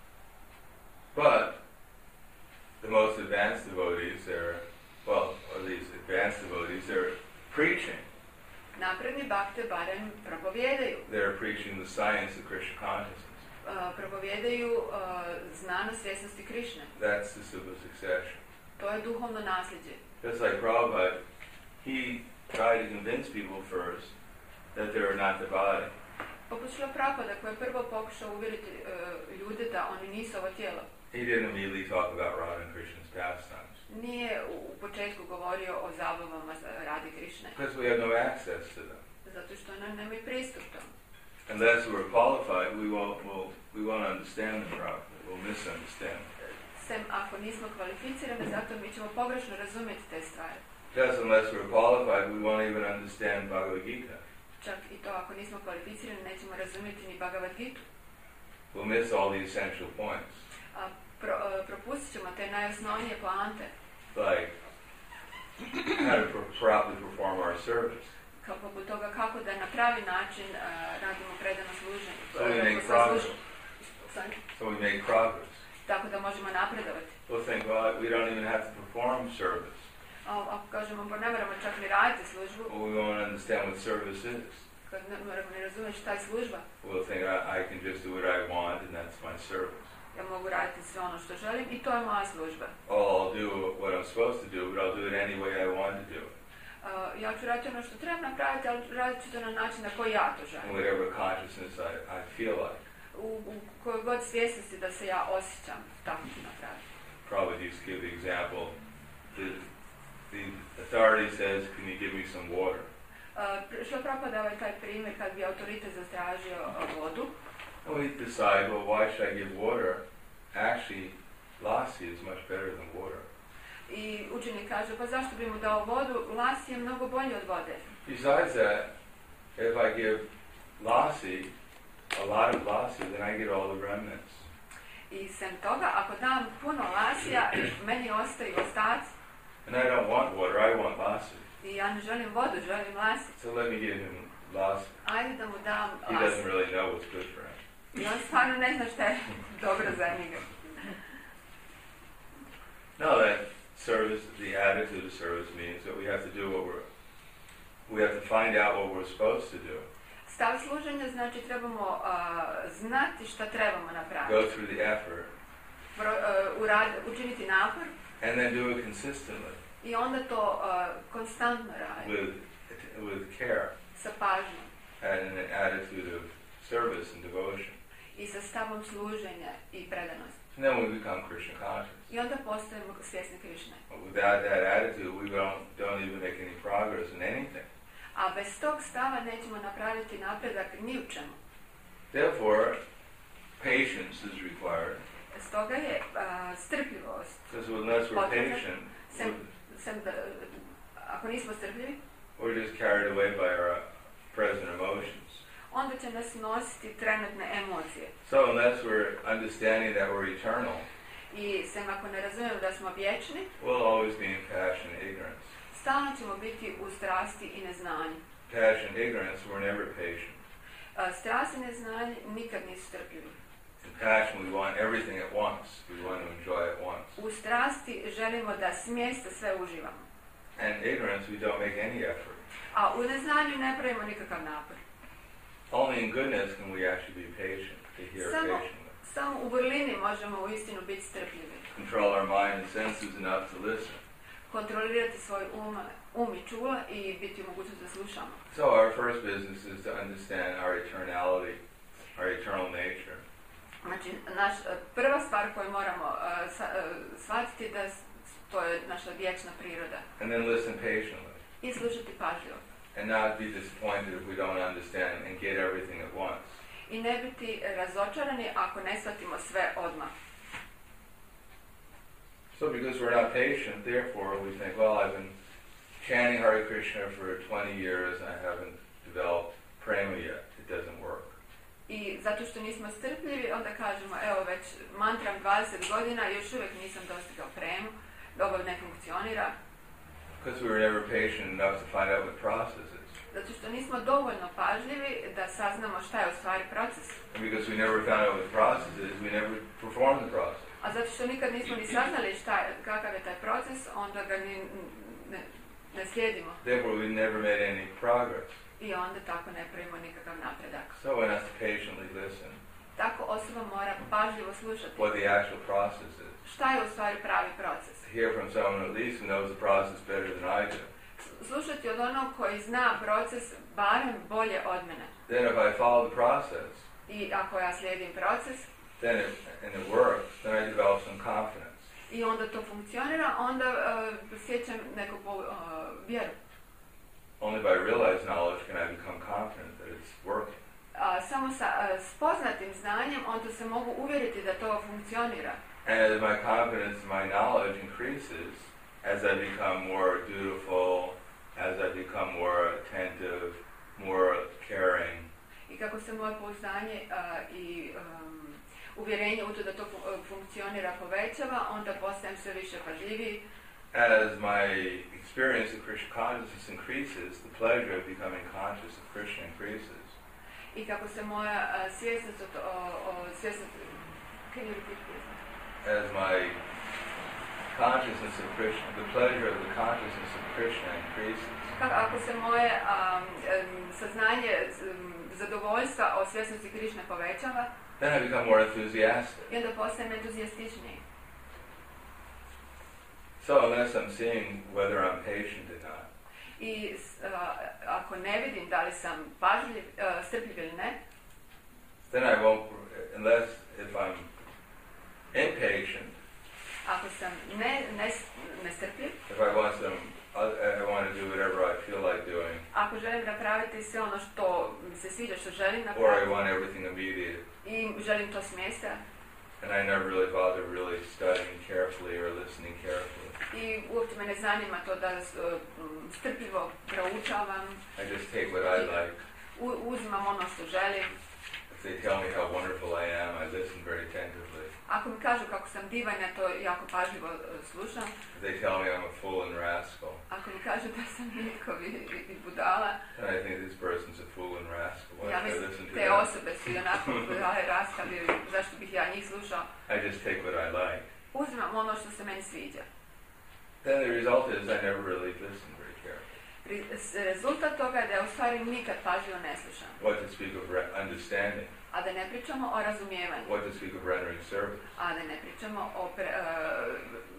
But the most advanced devotees, they're, well, or these advanced devotees, they're preaching. Napredni bakte barem propovijedaju. They're preaching the science of Krishna consciousness. Uh, propovijedaju uh, znanost svjesnosti Krišne. That's the Suba succession. To je duhovno nasljeđe. Just like Prabhupada, he tried to convince people first that they were not the body. Poput Šrila Prabhupada koji je prvo pokušao uvjeriti uh, ljude da oni nisu ovo tijelo. He didn't immediately talk about Radha and Krishna's pastimes. Nije u, u početku govorio o zabavama za radi Krišne. Because we have no access to them. Zato što nam nemaju pristup tom. Unless we're qualified, we won't, we'll, we won't understand the Prabhupada. We'll misunderstand. Sem ako nismo kvalificirani, zato mi ćemo pogrešno razumjeti te stvari. Just unless we're qualified, we won't even understand Bhagavad Gita. Čak i to ako nismo kvalificirani, nećemo razumjeti ni Bhagavad Gitu. We'll miss all the essential points. A pro, uh, propustit ćemo te najosnovnije poante. Like how to pro- properly perform our service. Kao poput toga kako da na pravi način uh, radimo predano služenje. So we radimo make svoje progress. služenje. Sorry. So we make progress. Tako da možemo napredovati. We'll think, well, we don't even have to perform service. A, ako kažemo, pa ne moramo čak ni raditi službu, Well, we won't understand what service is. kad ne moramo ni razumjeti šta je služba. We'll think, I, I can just do what I want and that's my service. Ja mogu raditi sve ono što želim i to je moja služba. Oh, I'll do what I'm supposed to do, but I'll do it any way I want to do it. Uh, ja ću raditi ono što trebam napraviti, ali radit ću to na način na koji ja to In želim. whatever consciousness I, I feel like. U, u kojoj god svjesnosti da se ja osjećam, tako ću napraviti. Probably just give the example. The, the authority says, can you give me some water? Uh, Šrila Prabhupada dao je taj primjer kad bi autoritet zatražio uh, vodu. And we decide, well, why should I give water? Actually, lassi is much better than water. I učenik kaže, pa zašto bi mu dao vodu? Lassi je mnogo bolje od vode. Besides that, if I give lassi, a lot of lassi, then I get all the remnants. I sem toga, ako dam puno lasija, meni ostaju ostaci. And I don't want water, I want lassi. I ja ne želim vodu, želim lasi. So let me give him lassi. Ajde da mu dam He lasi. doesn't really know what's good for him. I on stvarno ne zna šta je dobro za njega. No, that service, the attitude of service means that we have to do what we're, we have to find out what we're supposed to do. Stav služenja znači trebamo uh, znati šta trebamo napraviti. Go through the effort. Pro, uh, urad, učiniti napor And then do it consistently i onda to uh, konstantno raditi. with, with care Sa pažnjom and an attitude of service and devotion. i sa stavom služenja i predanosti. And then we become Krishna conscious. I onda postajemo svjesni Krišne. Without that attitude, we don't, don't even make any progress in anything. A bez tog stava nećemo napraviti napredak ni u čemu. Therefore, patience is required. Stoga je uh, strpljivost. Because unless we're Potrebna. patient, Sem, sem da, ako nismo strpljivi, we're just carried away by our present emotions. onda će nas nositi trenutne emocije. So unless we're understanding that we're eternal, I sem ako ne razumijemo da smo vječni, we'll always be in passion and ignorance. stalno ćemo biti u strasti i neznanju. Passion and ignorance, we're never patient. Uh, strast i neznanje nikad nisu strpljivi. In passion, we want everything at once. We want to enjoy it once. U strasti želimo da s mjesta sve uživamo. And ignorance, we don't make any effort. A u neznanju ne pravimo nikakav napor. Only in goodness can we actually be patient, to hear Samo, patiently. samo u vrlini možemo uistinu biti strpljivi. Control our mind and senses enough to listen. Kontrolirati svoj um, um i čula i biti u mogućnosti da slušamo. So our first business is to understand our eternality, our eternal nature. Znači, naš, prva stvar koju moramo uh, sa, uh, shvatiti da to je naša vječna priroda. And then listen patiently. I slušati pažljivo. And not be disappointed if we don't understand and get everything at once. I ne biti razočarani ako ne shvatimo sve odmah. So because we're not patient, therefore we think, well, I've been chanting Hare Krishna for twenty years and I haven't developed prema yet. It doesn't work. I zato što nismo strpljivi, onda kažemo, evo već mantram dvadeset godina i još uvijek nisam dostigao premu, dobro ne funkcionira. Because we were never patient enough to find out what process is. Zato što nismo dovoljno pažljivi da saznamo šta je u stvari proces. And because we never found out what process is, we never performed the process. A zato što nikad nismo ni saznali šta je, kakav je taj proces, onda ga ni, ne, ne slijedimo. Therefore we never made any progress. I onda tako ne pravimo nikakav napredak. So one has to patiently listen. Tako osoba mora pažljivo slušati. What the actual process is. Šta je u stvari pravi proces? Hear from someone at least who knows the process better than I do. Slušati od onog koji zna proces barem bolje od mene. Then if I follow the process, I ako ja slijedim proces, then it, and it works, then I develop some confidence. I onda to funkcionira, onda uh, sjećam neku uh, vjeru. Only by realized knowledge can I become confident that it's working. Uh, samo sa uh, spoznatim znanjem onda se mogu uvjeriti da to funkcionira. And as my confidence and my knowledge increases, as I become more dutiful, as I become more attentive, more caring. I kako se moje pouzdanje uh, i um, uvjerenje u to da to fu- funkcionira povećava, onda postajem sve više pažljiviji. As my experience of Krishna consciousness increases, the pleasure of becoming conscious of Krishna increases. I kako se moja uh, svjesnost o, o, o svjesnost, can you repeat this? As my consciousness of Krishna, the pleasure of the consciousness of Krishna increases. Kako, ako se moje um, um, saznanje um, zadovoljstva o svjesnosti Krišne povećava, Then I become more enthusiastic. i onda postajem entuzijastičniji. So unless I'm seeing whether I'm patient or not, I uh, ako ne vidim da li sam pažljiv, uh, strpljiv ili ne, then I won't, unless if I'm impatient, ako sam ne, ne, nestrpljiv, if I want some, I, I want to do whatever I feel like doing, ako želim napraviti sve ono što mi se sviđa, što želim or I napraviti, want everything immediate, i želim to smjesta, and I never really bother really studying carefully or listening carefully. i uopće me ne zanima to da uh, strpljivo proučavam, I just take what I like. u, uzimam ono što želim. If they tell me how wonderful I am, I listen very attentively. Ako mi kažu kako sam divan, ja to jako pažljivo uh, slušam. If they tell me I'm a fool and rascal, Ako mi kažu da sam nitkov i, i, i budala, then I think this person's a fool and rascal. Why ja should I mislim, listen to te them? osobe su i onako budale raskali, zašto bih ja njih slušao. I just take what I like. Uzimam ono što se meni sviđa. Then the result is I never really listen very carefully. Re- s- Rezultat toga je da ja u stvari nikad pažljivo ne slušam. What to speak of re- understanding, A da ne pričamo o razumijevanju. what to speak of rendering service, A da ne pričamo o pre, uh,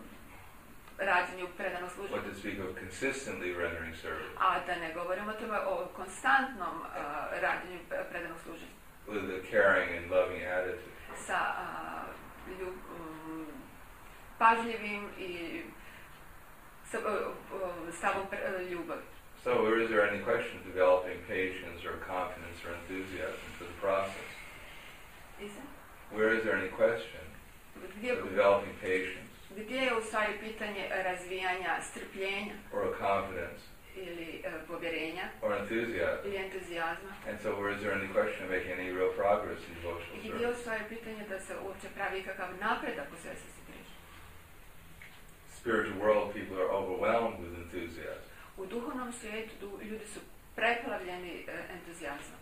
rađenju predanog what služenja. to speak of consistently rendering service, A da ne govorimo o tome o konstantnom uh, rađenju pre- predanog služenja. with a caring and loving attitude. Sa uh, ljub, um, pažljivim i sa, uh, uh, stavom pre, uh, ljubavi. So is there any question of developing patience or confidence or enthusiasm for the process? Is it? Where is there any question Gdje, of developing patience gdje je u stvari pitanje razvijanja strpljenja or a confidence ili uh, povjerenja or enthusiasm? ili entuzijazma? And so where is there any question of making any real progress in devotional I gdje je u service? stvari pitanje da se uopće pravi kakav napredak u svjesnosti Krišne? Spiritual world, people are overwhelmed with enthusiasm. U duhovnom svijetu du- ljudi su preplavljeni uh, entuzijazmom.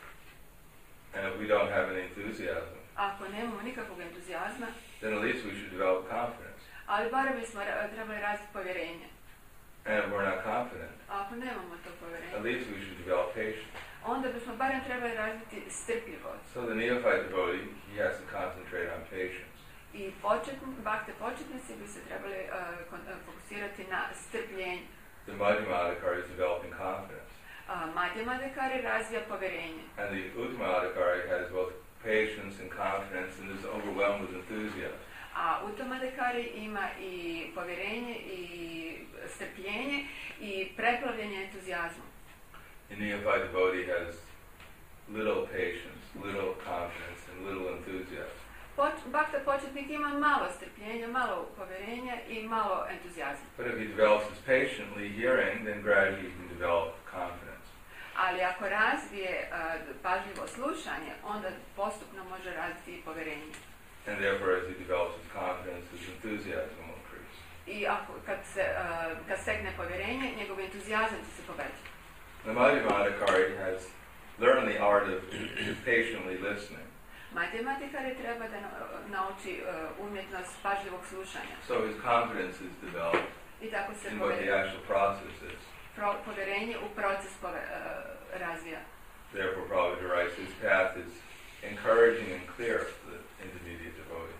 And if we don't have any enthusiasm, Ako nemamo nikakvog entuzijazma, then at least we should develop confidence. ali barem bismo ra- trebali razviti povjerenje. And if we're not confident, A ako nemamo to povjerenje, at least we should develop patience. onda bismo barem trebali razviti strpljivost. So the neophyte devotee, he has to concentrate on patience. I početni, bakte početnici bi se trebali uh, kon, uh, fokusirati na strpljenje. The Madhyamadikari is developing confidence. Uh, Madhyamadikari razvija povjerenje. And the Uttamadikari has both patience and confidence and is overwhelmed with enthusiasm. A Uttamadikari ima i povjerenje i strpljenje i preplavljenje entuzijazmom. The neophyte devotee has little patience, little confidence, and little enthusiasm. Poč, bakta početnik ima malo strpljenja, malo povjerenja i malo entuzijazma. But if he develops his patiently hearing, then gradually he can develop confidence. Ali ako razvije uh, pažljivo slušanje, onda postupno može razviti i povjerenje. And therefore, as he develops his confidence, his enthusiasm will increase. I ako, kad, se, uh, kad stekne povjerenje, njegov entuzijazam će se povećati. The Madhyamadikari has learned the art of patiently listening. Madhyamadikari treba da nauči uh, umjetnost pažljivog slušanja. So his confidence is developed I tako se in what the actual process is. Pro, povjerenje u proces pove, uh, razvija. Therefore, Prabhupada writes, his path is encouraging and clear for the intermediate devotee.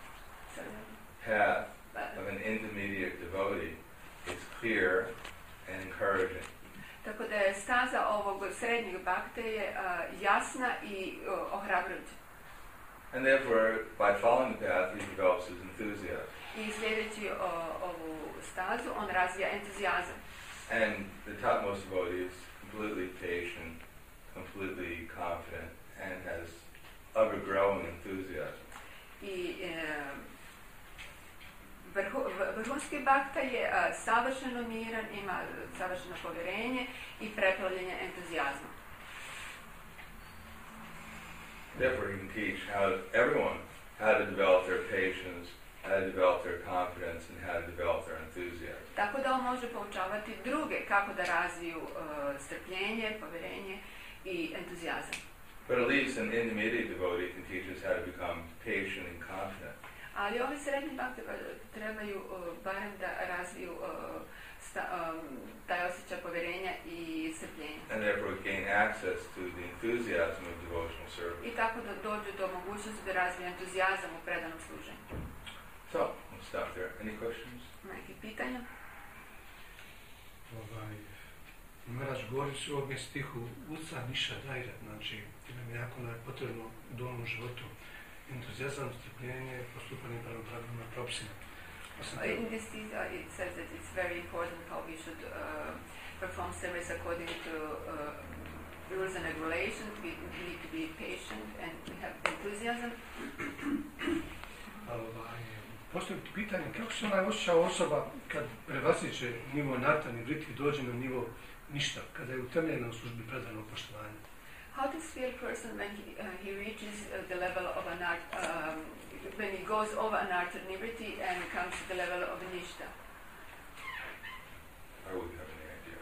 Path of an intermediate devotee is clear and encouraging. Tako da je staza ovog srednjeg bakte je uh, jasna i uh, ohrabrujuća. And therefore, by following the path, he develops his enthusiasm. I sljedeći uh, ovu stazu, on razvija entuzijazam. And the topmost devotee is completely patient, completely confident, and has ever-growing enthusiasm. I uh, vrhu, vrhunski bakta je uh, savršeno miran, ima savršeno povjerenje i preplavljenje entuzijazma. Therefore, he can teach how to, everyone how to develop their patience, how to develop their confidence, and how to develop their enthusiasm. Tako da on može poučavati druge kako da razviju uh, strpljenje, povjerenje i entuzijazam. But at least an intermediate devotee can teach us how to become patient and confident. Ali ovi srednji bakte trebaju uh, barem da razviju uh, sta, um, taj osjećaj povjerenja i strpljenja. And therefore gain access to the enthusiasm of devotional service. I tako da dođu do mogućnosti da razviju entuzijazam u predanom služenju. So, we'll stop there. Any questions? Neki pitanja? Ovaj, Marač govori u ovome stihu uca niša dajra, znači ti nam je jako potrebno u dolnom životu entuzijazam, strpljenje, postupanje prema pravilima, propisima. In this uh, it says that it's very important how we should uh, perform service according to uh, rules and regulations. We need to be patient and we have enthusiasm. Ovaj, postoji pitanje kako se onaj osjeća osoba kad prevaziđe nivo natani vriti dođe na nivo ništa, kada je utemljena u službi predanog poštovanja. How does feel person when he, uh, he reaches uh, the level of an art, um, when he goes over an arternivity and comes to the level of a nishta? I wouldn't have any idea.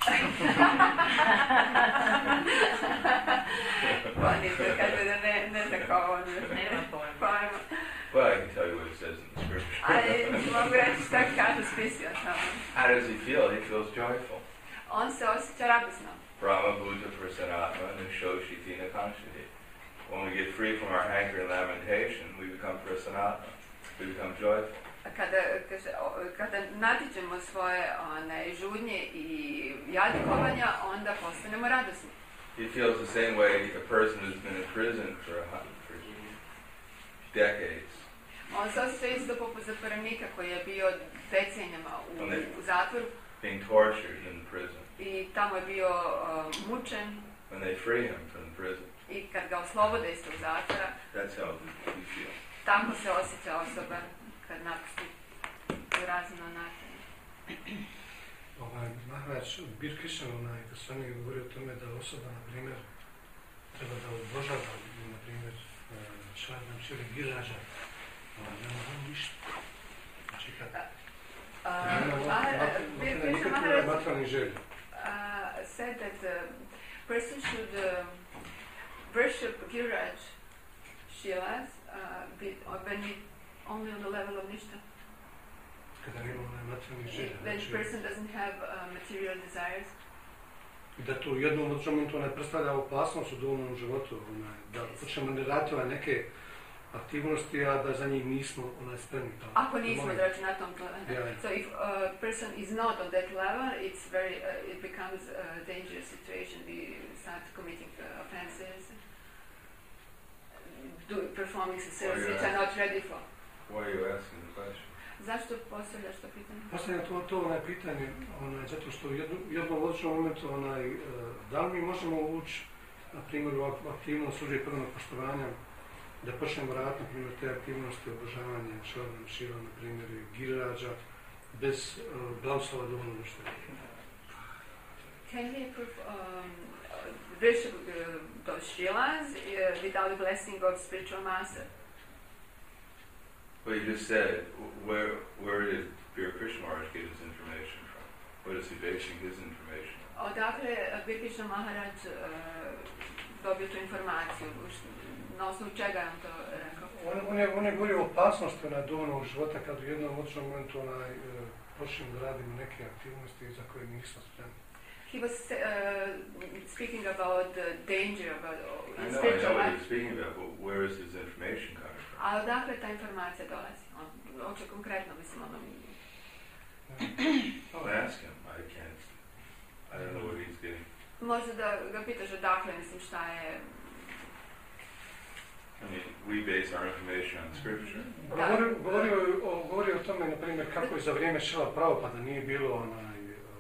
On is the kaže da ne, ne zna kao on je. Nema pojma. Well, I can tell you what it says in the scripture. Ali mogu reći šta kaže spisio tamo. How does he feel? He feels joyful. On se osjeća radosno. Brahma Buddha Prasanatma Nushoshiti Nakanshiti. When we get free from our anger and lamentation, we become Prasanatma. We become joyful. Kada, kaže, kada nadiđemo svoje one, žudnje i jadikovanja, onda postanemo radosni. He feels the same way a person who's been in prison for, a, for decades. On se osjeća isto poput zatvorenika koji je bio decenijama u, u zatvoru. Being tortured in prison. I tamo je bio uh, mučen. When they free him from prison. I kad ga oslobode iz tog zatvora. That's how we feel. Tako se osjeća osoba kad napusti u razino natanje. Ovaj, Maharač, Bir Krishna, onaj, kad sam je govorio o tome da osoba, na primjer, treba da obožava, na primjer, Švarnam Širi Giraža, ne mogu ništa. Znači kad... Bir Krishna Maharač materijalni želji. said that the person should uh, worship Giraj Shilas uh, be, when he only on the level of Nishta. kada nema onaj materijalni želja. When a Znači, person doesn't have uh, material desires. I da to u jednom od momentu onaj predstavlja opasnost u duhovnom životu, onaj, da počnemo ne raditi onaj neke aktivnosti, a da za njih nismo onaj spremni. Ako nismo znači na tom planu. Yeah. So if a person is not on that level, it's very, uh, it becomes a dangerous situation. We start committing uh, offenses, do, performing services which are not ready for. Why are you asking the question? Zašto postavljaš to pitanje? Postavljam to, to onaj pitanje, onaj, zato što u jednom, jednom odličnom momentu, onaj, uh, da li mi možemo ući, na primjer, u aktivnost službe prvnog poštovanja, da počnemo raditi, na primjer, te aktivnosti obožavanja, šalnom šira, na primjer, girađa, bez uh, blagoslova duhovnog učitelja. Can we approve um, worship uh, those shilas uh, without the blessing of spiritual master? Well, you just said, where where did Veer Krishna Maharaj get his information from? What is he basing his information on? Odakle Veer Krishna Maharaj uh, dobio tu informaciju? Na osnovu čega je on to rekao? On, on, je, on je govorio o opasnosti onaj duhovnog života kad u jednom odličnom momentu onaj, uh, počnemo da radimo neke aktivnosti za koje nismo spremni. He was uh, speaking about the danger about uh, I know, I spiritual know what life. he's speaking about, but where is his information coming from? A odakle ta informacija dolazi? On, hoće konkretno, mislim, ono... I'll ask him. I can't. I don't know what he's getting. Možda da ga pitaš odakle, mislim, šta je... I mean, we base our information on scripture. Govorio, govorio, o, govorio o tome, na primjer, kako je za vrijeme Šrila Prabhupada nije bilo onaj,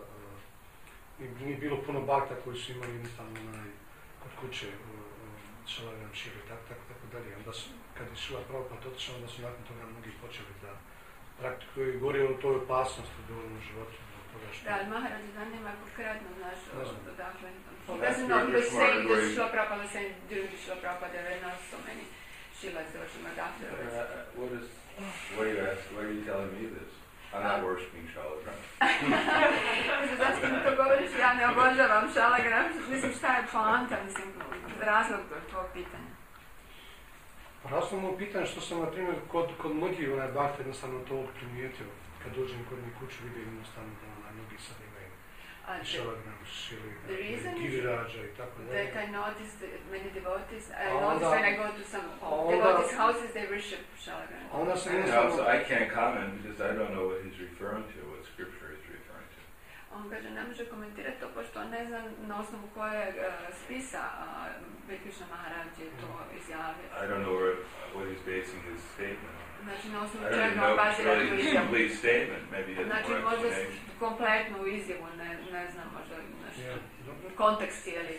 uh, nije bilo puno bakta koji su imali jednostavno onaj, kod kuće Šalagram Širi i tako, tako, tako dalje. Onda su, kad je Šrila Prabhupada otišao, onda su nakon toga mnogi počeli da praktikuju i govorio o toj opasnosti u duhovnom životu. Da, ali Maharaj zanima konkretno, znaš, odakle. He Well, doesn't that's know, he was Veer saying Krishna this Srila Prabhupada was saying during the Srila Prabhupada there were not so many Shilas, there were some afterwards. Uh, what is? Why are you asking? Why are you telling me this? I'm not worshiping Shalagram. Zašto mi to govoriš? Ja ne obožavam Shalagram. Mislim, šta je poanta, mislim, razlog tvojeg pitanja? Razlog moj pitanje što sam, na primjer, kod, kod mnogih onaj bakta jednostavno to primijetio. Kad dođem kod njih kuću vidim jednostavno da onaj mnogi sad imaju Uh, Shalagram, Shili, reason Givirađa i tako dalje. that I noticed that many devotees, I Onda- noticed when I go to some onda- devotees' houses, they worship Shalagram. A onda sam And jednostavno... also, I can't comment because I don't know what he's referring to, what scripture he's referring to. On kaže, ne može komentirati to, pošto on ne zna na osnovu kojeg uh, spisa uh, Veer Krishna Maharaj je to izjavio. I don't know where, what he's basing his statement on. Znači, na I osnovu don't čega even on know if it's bazira tu really a izjavu. complete statement. Maybe he has Znači, more možda explanation. kompletnu izjavu, ne, ne znam, možda nešto, Yeah. kontekst cijeli.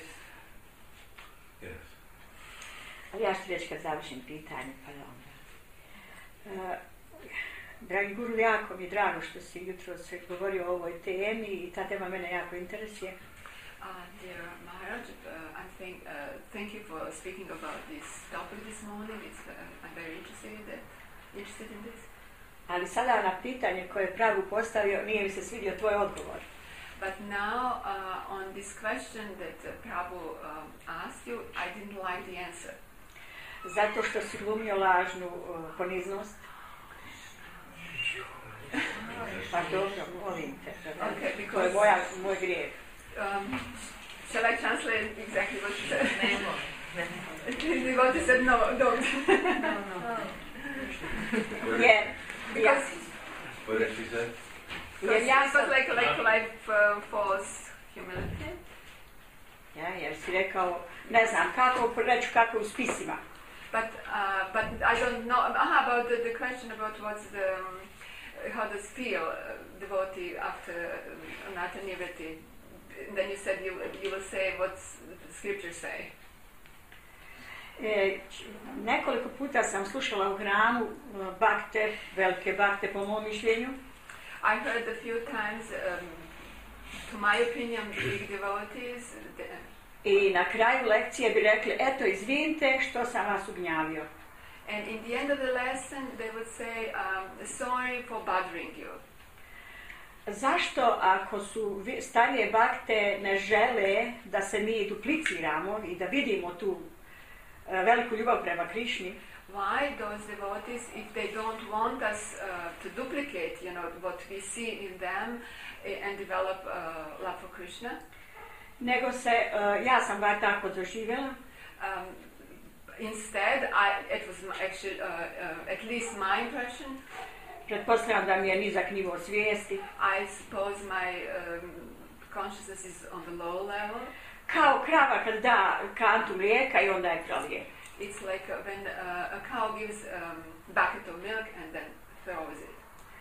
Yes. Ali ja ću reći kad završim pitanje, pa da onda. Uh, dragi guru, jako mi je drago što si jutro se govorio o ovoj temi i ta tema mene jako interesuje. Uh, dear Maharaj, uh, I think, uh, thank you for speaking about this topic this morning. It's, uh, I'm very interested in, that, interested in this. Ali sada na pitanje koje je Prabhu postavio, nije mi se svidio tvoj odgovor. But now, uh, on this question that uh, Prabhu um, asked you, I didn't like the answer. Zato što si glumio lažnu uh, poniznost. Pa dobro, molim te. Okay, To je because moja, moj grijeh. um, shall I translate exactly what you said? What you said? No, don't. What did, Jer, ja, Because what did she say? jer ja it sam... was like like like uh, false humility. Ja, jer si rekao, ne znam kako reći kako u spisima. But uh, but I don't know. Aha, about the, the question about what's the um, how does feel uh, devotee after uh, anata nivritti. Then you said you you will say what's the scripture say. E, nekoliko puta sam slušala u hramu uh, bakte, velike bakte po mom mišljenju. I heard a few times, um, to my opinion, big devotees. The, I na kraju lekcije bi rekli, eto izvinite što sam vas ugnjavio. and in the end of the lesson, they would say, um, "Sorry for bothering you." Zašto ako su vi- starije bakte ne žele da se mi dupliciramo i da vidimo tu veliku ljubav prema Krišni, why those devotees, if they don't want us uh, to duplicate, you know, what we see in them uh, and develop uh, love for Krishna, nego se, uh, ja sam bar tako doživjela, um, instead, I, it was my, actually, uh, uh, at least my impression, pretpostavljam da mi je nizak nivo svijesti, I suppose my um, consciousness is on the low level. kao krava kad da kantu mlijeka i onda je prolije. It's like uh, when uh, a cow gives um, bucket of milk and then throws it.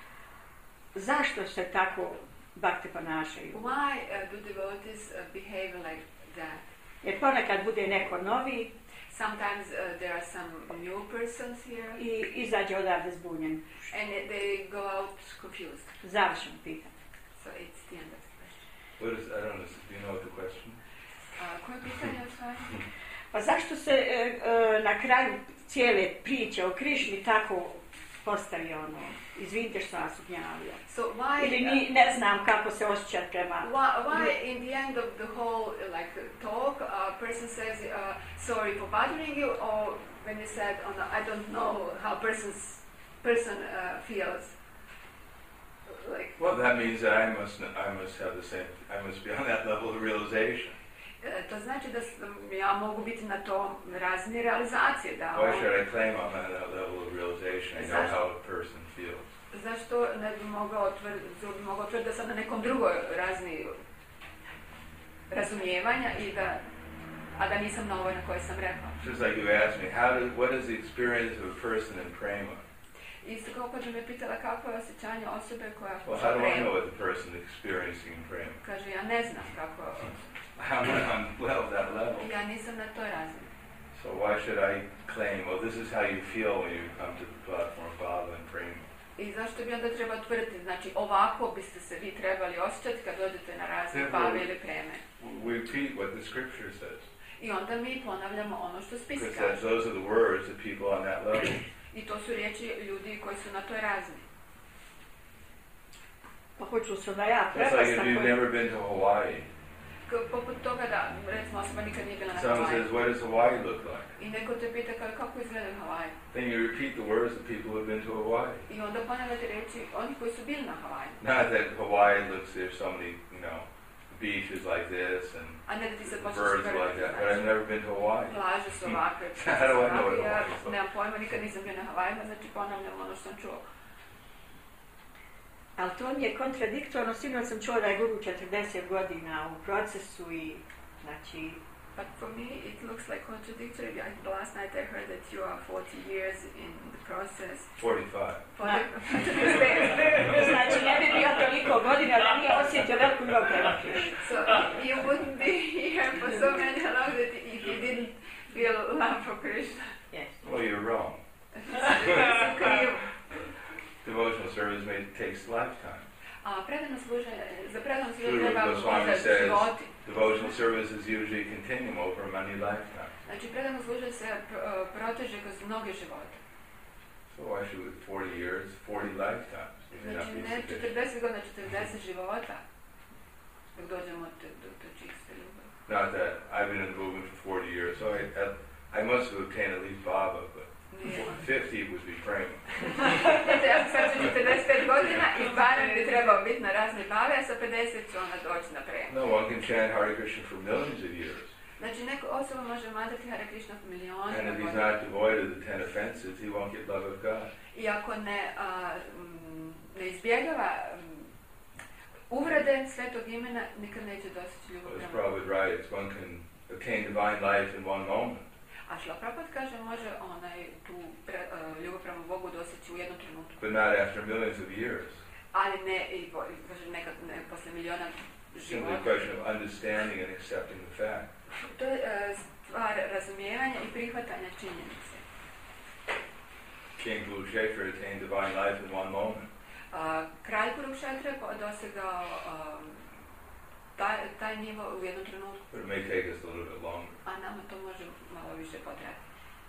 Zašto se tako bakte ponašaju? Why uh, do devotees uh, behave like that? Jer ponekad bude neko novi Sometimes uh, there are some new persons here i izađe odavde zbunjen. and they go out confused. Završeno pitanje. So it's the end of the question. What is, I don't know, do you know what the question? Uh, koje pitanje u stvari? Pa zašto se e, e, na kraju cijele priče o Krišni tako postavi ono, izvinite što nas ugnjavio. So why, Ili ni, ne znam kako se osjećati prema... why, why in the end of the whole uh, like talk, a person says uh, sorry for bothering you, or when you said, oh, no, I don't know how person's person uh, feels. Like, Well, that means that I must, n- I must have the same, I must be on that level of realization. uh, to znači da sam, ja mogu biti na tom razini realizacije, da Why on- should I claim I'm on that level of realization? I know how a person feels. zašto ne bi mogao tvrditi, bi mogao tvrditi da sam na nekom drugoj razini razumijevanja i da, a da nisam na ovoj na kojoj sam rekao. Just like you asked me, how does, what is the experience of a person in prema? Isto kao kad me pitala kako je osjećanje osobe koja Well, how do I know what the person is experiencing in prema? kaže, ja ne znam kako je osoba. I'm not on well, that level. Ja nisam na toj razini. So why should I claim, well, this is how you feel when you come to the platform of Baba and prema? I zašto bi onda trebao tvrditi, znači ovako biste se vi trebali osjećati kad dođete na razne Yeah, bave well, ili preme. We repeat what the scripture says. I onda mi ponavljamo ono što spisi Because that's, kaže. those are the words of people on that level. I to su riječi ljudi koji su na toj razini. Pa hoću se da ja It's like if prepastam you've koji... never been to Hawaii. K- poput toga da, recimo, osoba nikad nije bila na Someone Havaji. says, what does Hawaii look like? I neko te pita kao, kako izgleda Havaj. Then you repeat the words of people who have been to Hawaii. I onda ponavljate reći oni koji su bili na Havaji. Not that Hawaii looks, there's so many, you know, beaches like this and A ne da ti se počneš birds like that, but I've never been to Hawaii. plaže su ovakve. How do I know what Ja Hawaii is like? nemam pojma, nikad nisam bio na Havajima, znači ponavljam ono što sam čuo. Ali to mi je kontradiktorno, sinoć sam čuo da je guru četrdeset godina u procesu i, znači, But for me it looks like contradictory. I, last night I heard that you are forty years in the process. forty-five. znači ne bi bio toliko godina da nije osjetio veliku ljubav prema Krišni. So you wouldn't be here for so many long that if you didn't feel love for Krishna. Yes. Well, you're wrong. Sam kriv. Devotional service may takes lifetime. A predano služenje, za predano služenje Srila treba Goswami možda says životi. devotional service is usually continuum over many lifetimes. Znači predano služenje se pr- proteže kroz mnoge živote. So why should we forty years, forty lifetimes? It may not Znači be ne sufficient. četrdeset godina, četrdeset života. Dok dođemo do, do, do čiste ljubavi. Not that I've been in the movement for forty years, so I, I must have obtained at least Baba, but Nije. fifty would be prema. Znači, ja sam sad sa četrdeset pet godina i barem bi trebao biti na razne bave, a sa pedeset ću onda doći na premu. No, one can chant Hare Krishna for millions of years. Znači, neka osoba može mantrati Hare Krishna miliona And if he's godina. not devoid of the ten offenses, he won't get love of God. I ako ne, a, m, ne izbjegava m, uvrede svetog imena, nikad neće doseći ljubav Well, as prema. Prabhupada writes, one can obtain divine life in one moment. A Šrila Prabhupada kaže, može onaj tu pre, uh, ljubav prema Bogu doseći u jednom trenutku. But not after millions of years. Ali ne, i po- i kaže, nekad ne, posle miliona Simply a života. question of understanding and accepting the fact. To je uh, stvar razumijevanja i prihvatanja činjenice. King Kurukshetra attained divine life in one moment. Uh, kralj Kurukshetra je po- dosegao um, taj, taj nivo u jednom trenutku, But it may take us a little bit longer. a nama to može malo više potrajati.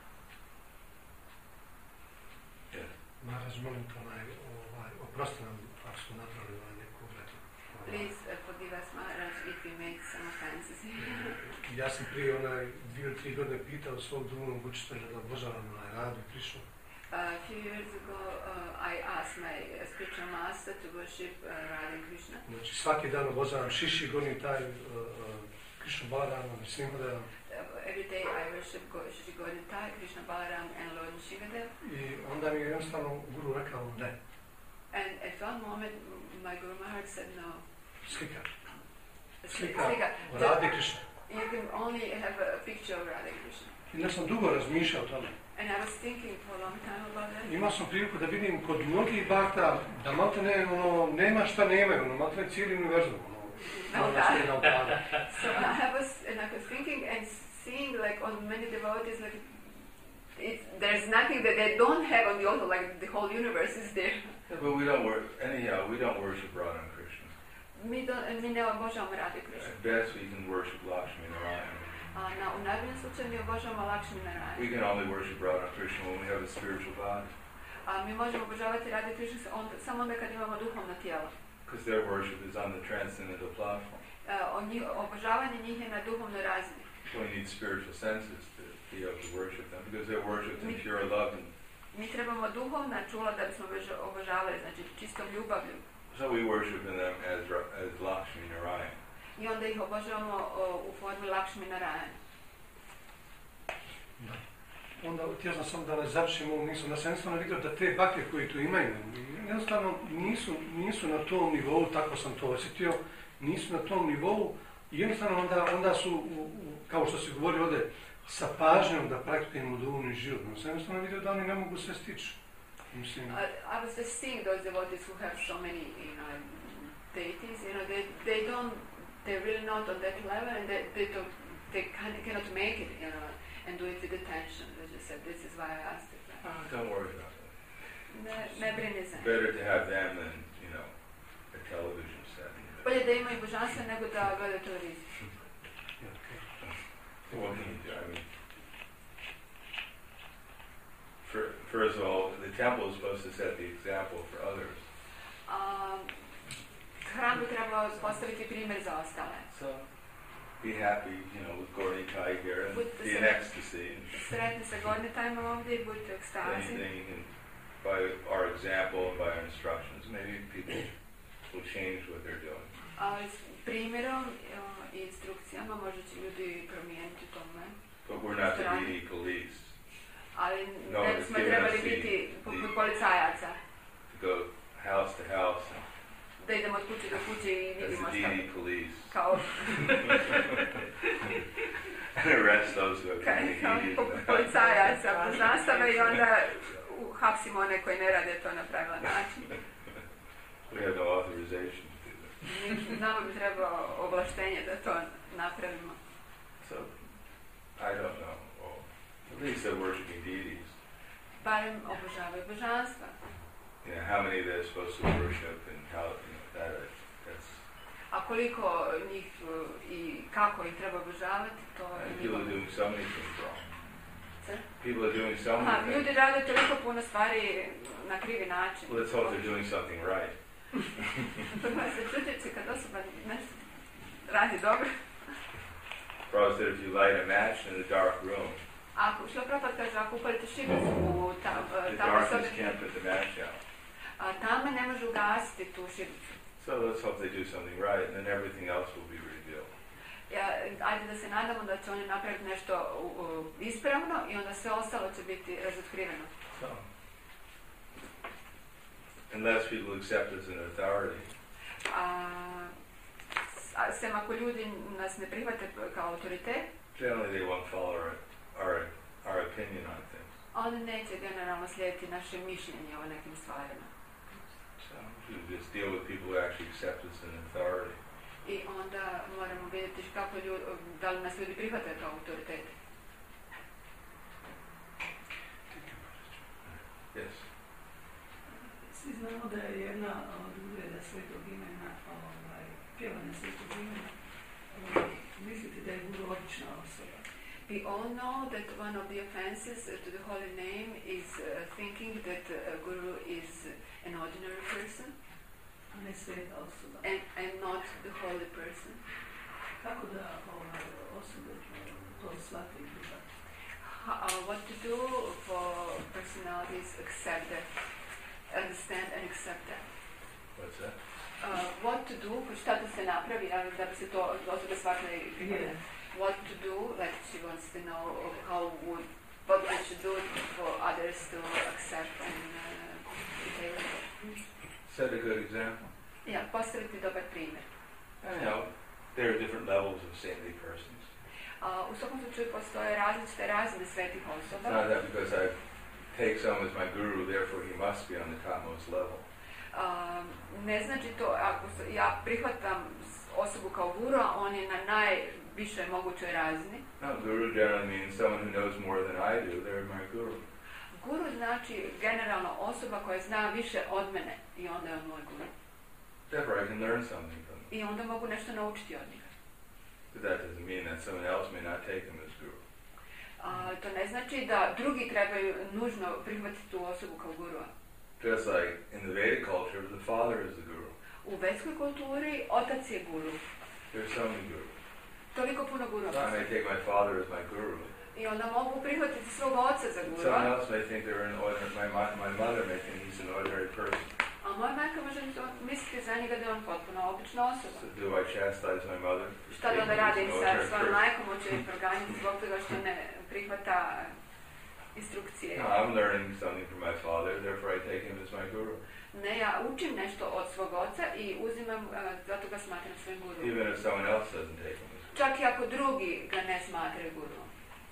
Yes. Maharaj, molim te, onaj, ovaj, oprosti nam ako smo napravili ovaj neku uvredu. Ovaj, Please uh, forgive us, Maharaj, if we make some offenses. Ja sam prije onaj dvije ili tri godine pitao svog duhovnog učitelja da obožavam onaj Radu Krišnu. Uh, a few years ago, uh, I asked my uh, spiritual master to worship uh, Radha Krishna. Znači svaki dan obožavam Šiši, gonim taj uh, uh, Krishna Balarama, Nrsimhadeva. Every day I worship Go- Shri Gauritai, Krishna Balaram and Lord Nrsimhadev. I onda mi je jednostavno guru rekao ne. And at one moment, my Guru Maharaj said no. Slika. Slika. Slika. Radhe Krishna. You can only have a picture of Radha Krishna. I ja sam dugo razmišljao o tome. And I was thinking for a long time about that. Imao sam priliku da vidim kod mnogih bakta da malte ne, ono, nema šta nemaju, ono, malte ne cijeli univerzum. Ono, No, so I was, and I was thinking and seeing like on many devotees, like it's, there's nothing that they don't have on the altar, like the whole universe is there. Yeah, but we don't worship, anyhow, we don't worship Radha and Krishna. Mi, do, mi ne obožavamo Radha Krishna. At best we can worship Lakshmi Narayana. A na, u najboljem slučaju mi obožavamo Lakshmi Narayana. We can only worship Radha and Krishna when we have a spiritual body. A mi možemo obožavati Radha Krishna onda, samo onda kad imamo duhovno tijelo. Because their worship is on the transcendental platform. Uh, on njih, obožavanje njih je na duhovnoj razini. So we need spiritual senses to be able to worship them because they're worshipped in pure love. And Mi trebamo duhovna čula da bismo obožavali, znači čistom ljubavlju. so we worship in them as, as Lakshmi Narayana. I onda ih obožavamo uh, u formi Lakshmi Narayana. Da. Onda htio sam da ne završim ovom nisam, da sam jednostavno vidio da te bakte koji tu imaju, jednostavno nisu, nisu na tom nivou, tako sam to osjetio, nisu na tom nivou i jednostavno onda, onda su, u, u, kao što se govori ovdje, sa pažnjom da praktikujemo duhovni život. No, sam jednostavno vidio da oni ne mogu sve stići. Mislim. I, I was just seeing those devotees who have so many, you know, deities, you know, they, they don't, they're really not on that level and they, they, don't, they can, cannot make it, you know, and do it with attention. They just said, this is why I asked it. Oh, don't worry about that. Ne, ne brini za njih. Better to have them than, you know, a television set. Bolje da imaju božanstva nego da gledaju televiziju. What can you do? I mean, for, first of all, the temple is supposed to set the example for others. Um, hram bi trebao postaviti primjer za ostale. So, be happy, you know, with Gauri Tai here and With the be in same- ecstasy. Sretni se godni tajmom ovdje i budite u ekstazi. Anything you can, by our example and by our instructions, maybe people will change what they're doing. Ali s primjerom uh, i instrukcijama možda će ljudi promijeniti tome. But we're not the Strani. needy police Ali No, ne it's bismo given trebali us the- biti poput the- policajaca. to go house to house Da idemo od kuće do kuće i as the vidimo šta. needy police Kao, and arrest those who have kao, been kao needy. poput policajaca poznastava i onda uhapsimo one koji ne rade to na pravilan način. We have no authorization to do that. Mi- Nama bi trebao ovlaštenje da to napravimo. So, I don't know. Well, at least they're worshiping deities. Barem obožavaju božanstva. You know, how many they're supposed to worship and how, you know, that, that's, A koliko njih uh, i kako ih treba obožavati, to je people are njihovo. doing so many things wrong. Sir? People are doing so Aha, many things. ljudi rade toliko puno stvari na krivi način. Let's hope they're doing something right. Prvo se čuditi kad osoba nešto radi dobro. Prabhupada said if you light a match in a dark room, Ako, što Prabhupada kaže, ako upalite šibicu u tam, the tamo darkness sobi, can't put the match out. a tame ne može ugasiti tu šibicu. So let's hope they do something right, and then everything else will be revealed. Ja, ajde da se nadamo da će oni napraviti nešto u, u, ispravno i onda sve ostalo će biti razotkriveno. So, unless people accept us as an authority, A, s- a, sem ako ljudi nas ne prihvate kao autoritet, generally they won't follow our, our, our opinion on things. oni neće generalno slijediti naše mišljenje o nekim stvarima. So we just deal with people who actually accept us as an authority. I onda moramo vidjeti kako ljudi, da li nas ljudi prihvate kao autoritet. Yes. Svi znamo da je jedna od uvreda svetog imena, ovaj, pjevanje svetog imena. Ovaj, mislite da je Guru obična osoba? We all know that one of the offenses to the holy name is uh, thinking that uh, Guru is an ordinary person A ne sveta osoba. and, and not the holy person. kako da ovaj, osobe to shvate i prihvate? Uh, what to do for personalities accept that, understand and accept that. What's that? Uh, what to do, šta da se napravi da bi se to osobe shvatile i prihvatile. What to do, like she wants to know how would, what we should do for others to accept and uh, set a good example. Yeah, postaviti dobar primjer. And, you know, there are different levels of saintly persons. Uh, u svakom slučaju postoje različite razine svetih osoba. It's not that because I take someone as my guru, therefore he must be on the topmost level. Uh, ne znači to, ako ja prihvatam osobu kao guru, a on je na najvišoj mogućoj razini. No, guru generally means someone who knows more than I do, they're my guru. Guru znači generalno osoba koja zna više od mene i onda je on moj guru. Therefore I can learn something from them. I onda mogu nešto naučiti od njega. But that doesn't mean that someone else may not take them as guru. Uh, to ne znači da drugi trebaju nužno prihvatiti tu osobu kao gurua. Just like in the Vedic culture, the father is the guru. U vedskoj kulturi otac je guru. There's so many gurus. Toliko puno gurua. So I may take my father as my guru. I onda mogu prihvatiti svog oca za gurua. Someone else may think they're an ordinary, my, my, my mother may think he's an ordinary person. A moja majka može misliti za njega da je on potpuno obična osoba. So do I chastise my mother? Šta da onda radim sa svojom majkom, hoću je proganjati zbog toga što ne prihvata instrukcije. No, I'm learning something from my father, therefore I take him as my guru. Ne, ja učim nešto od svog oca i uzimam, uh, zato ga smatram svojim guruom. Even if someone else doesn't take him as guru. Čak i ako drugi ga ne smatraju guruom.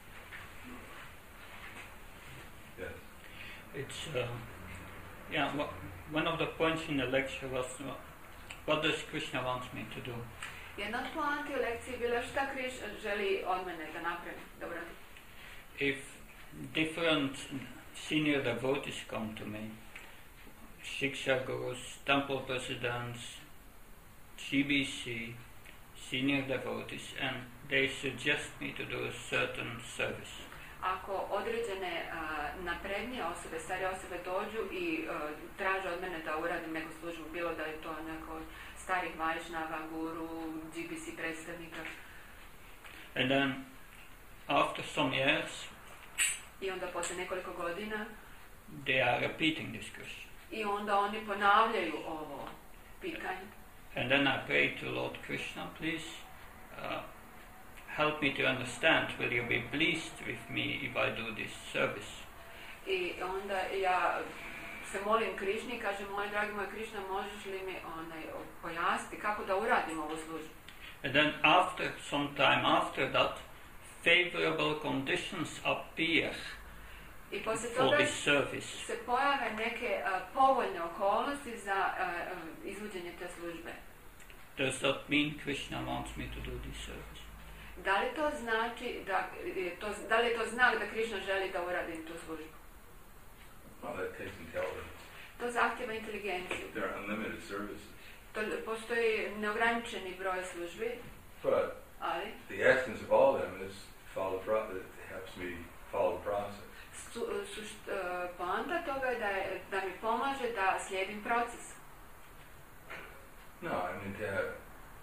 Yes. It's, uh, yeah, wh- one of the points in the lecture was, uh, what does Krishna want me to do? Jedna od poanti u lekciji je bila šta Krišna želi od mene da napravim, da uradim. If different senior devotees come to me, Shiksha Gurus, temple presidents, G B C, senior devotees, and they suggest me to do a certain service. Ako određene uh, naprednije osobe, starije osobe dođu i uh, traže od mene da uradim neku službu, bilo da je to neko od starih Vajšnava, guru, G B C predstavnika. And then, after some years, I onda posle nekoliko godina, they are repeating this question. i onda oni ponavljaju ovo pitanje. And then I pray to Lord Krishna, please uh, help me to understand, will you be pleased with me if I do this service? I onda ja se molim Krišni i kažem, moj dragi moj Krišna, možeš li mi onaj, pojasniti kako da uradim ovu službu? And then after some time after that, favorable conditions appear I poslije for toga this service. se pojave neke uh, povoljne okolnosti za uh, izvođenje te službe. Does that mean Krishna wants me to do this service? Da li to znači da je to, da li je to znak da Krišna želi da uradim tu službu? Well, that takes intelligence. To zahtjeva inteligenciju. There are unlimited services. To, postoji neograničeni broj službi, But ali the essence of all of them is follow the pro- it helps me follow the process. su, su, uh, poanta toga je da, je da mi pomaže da slijedim proces. No, I mean to have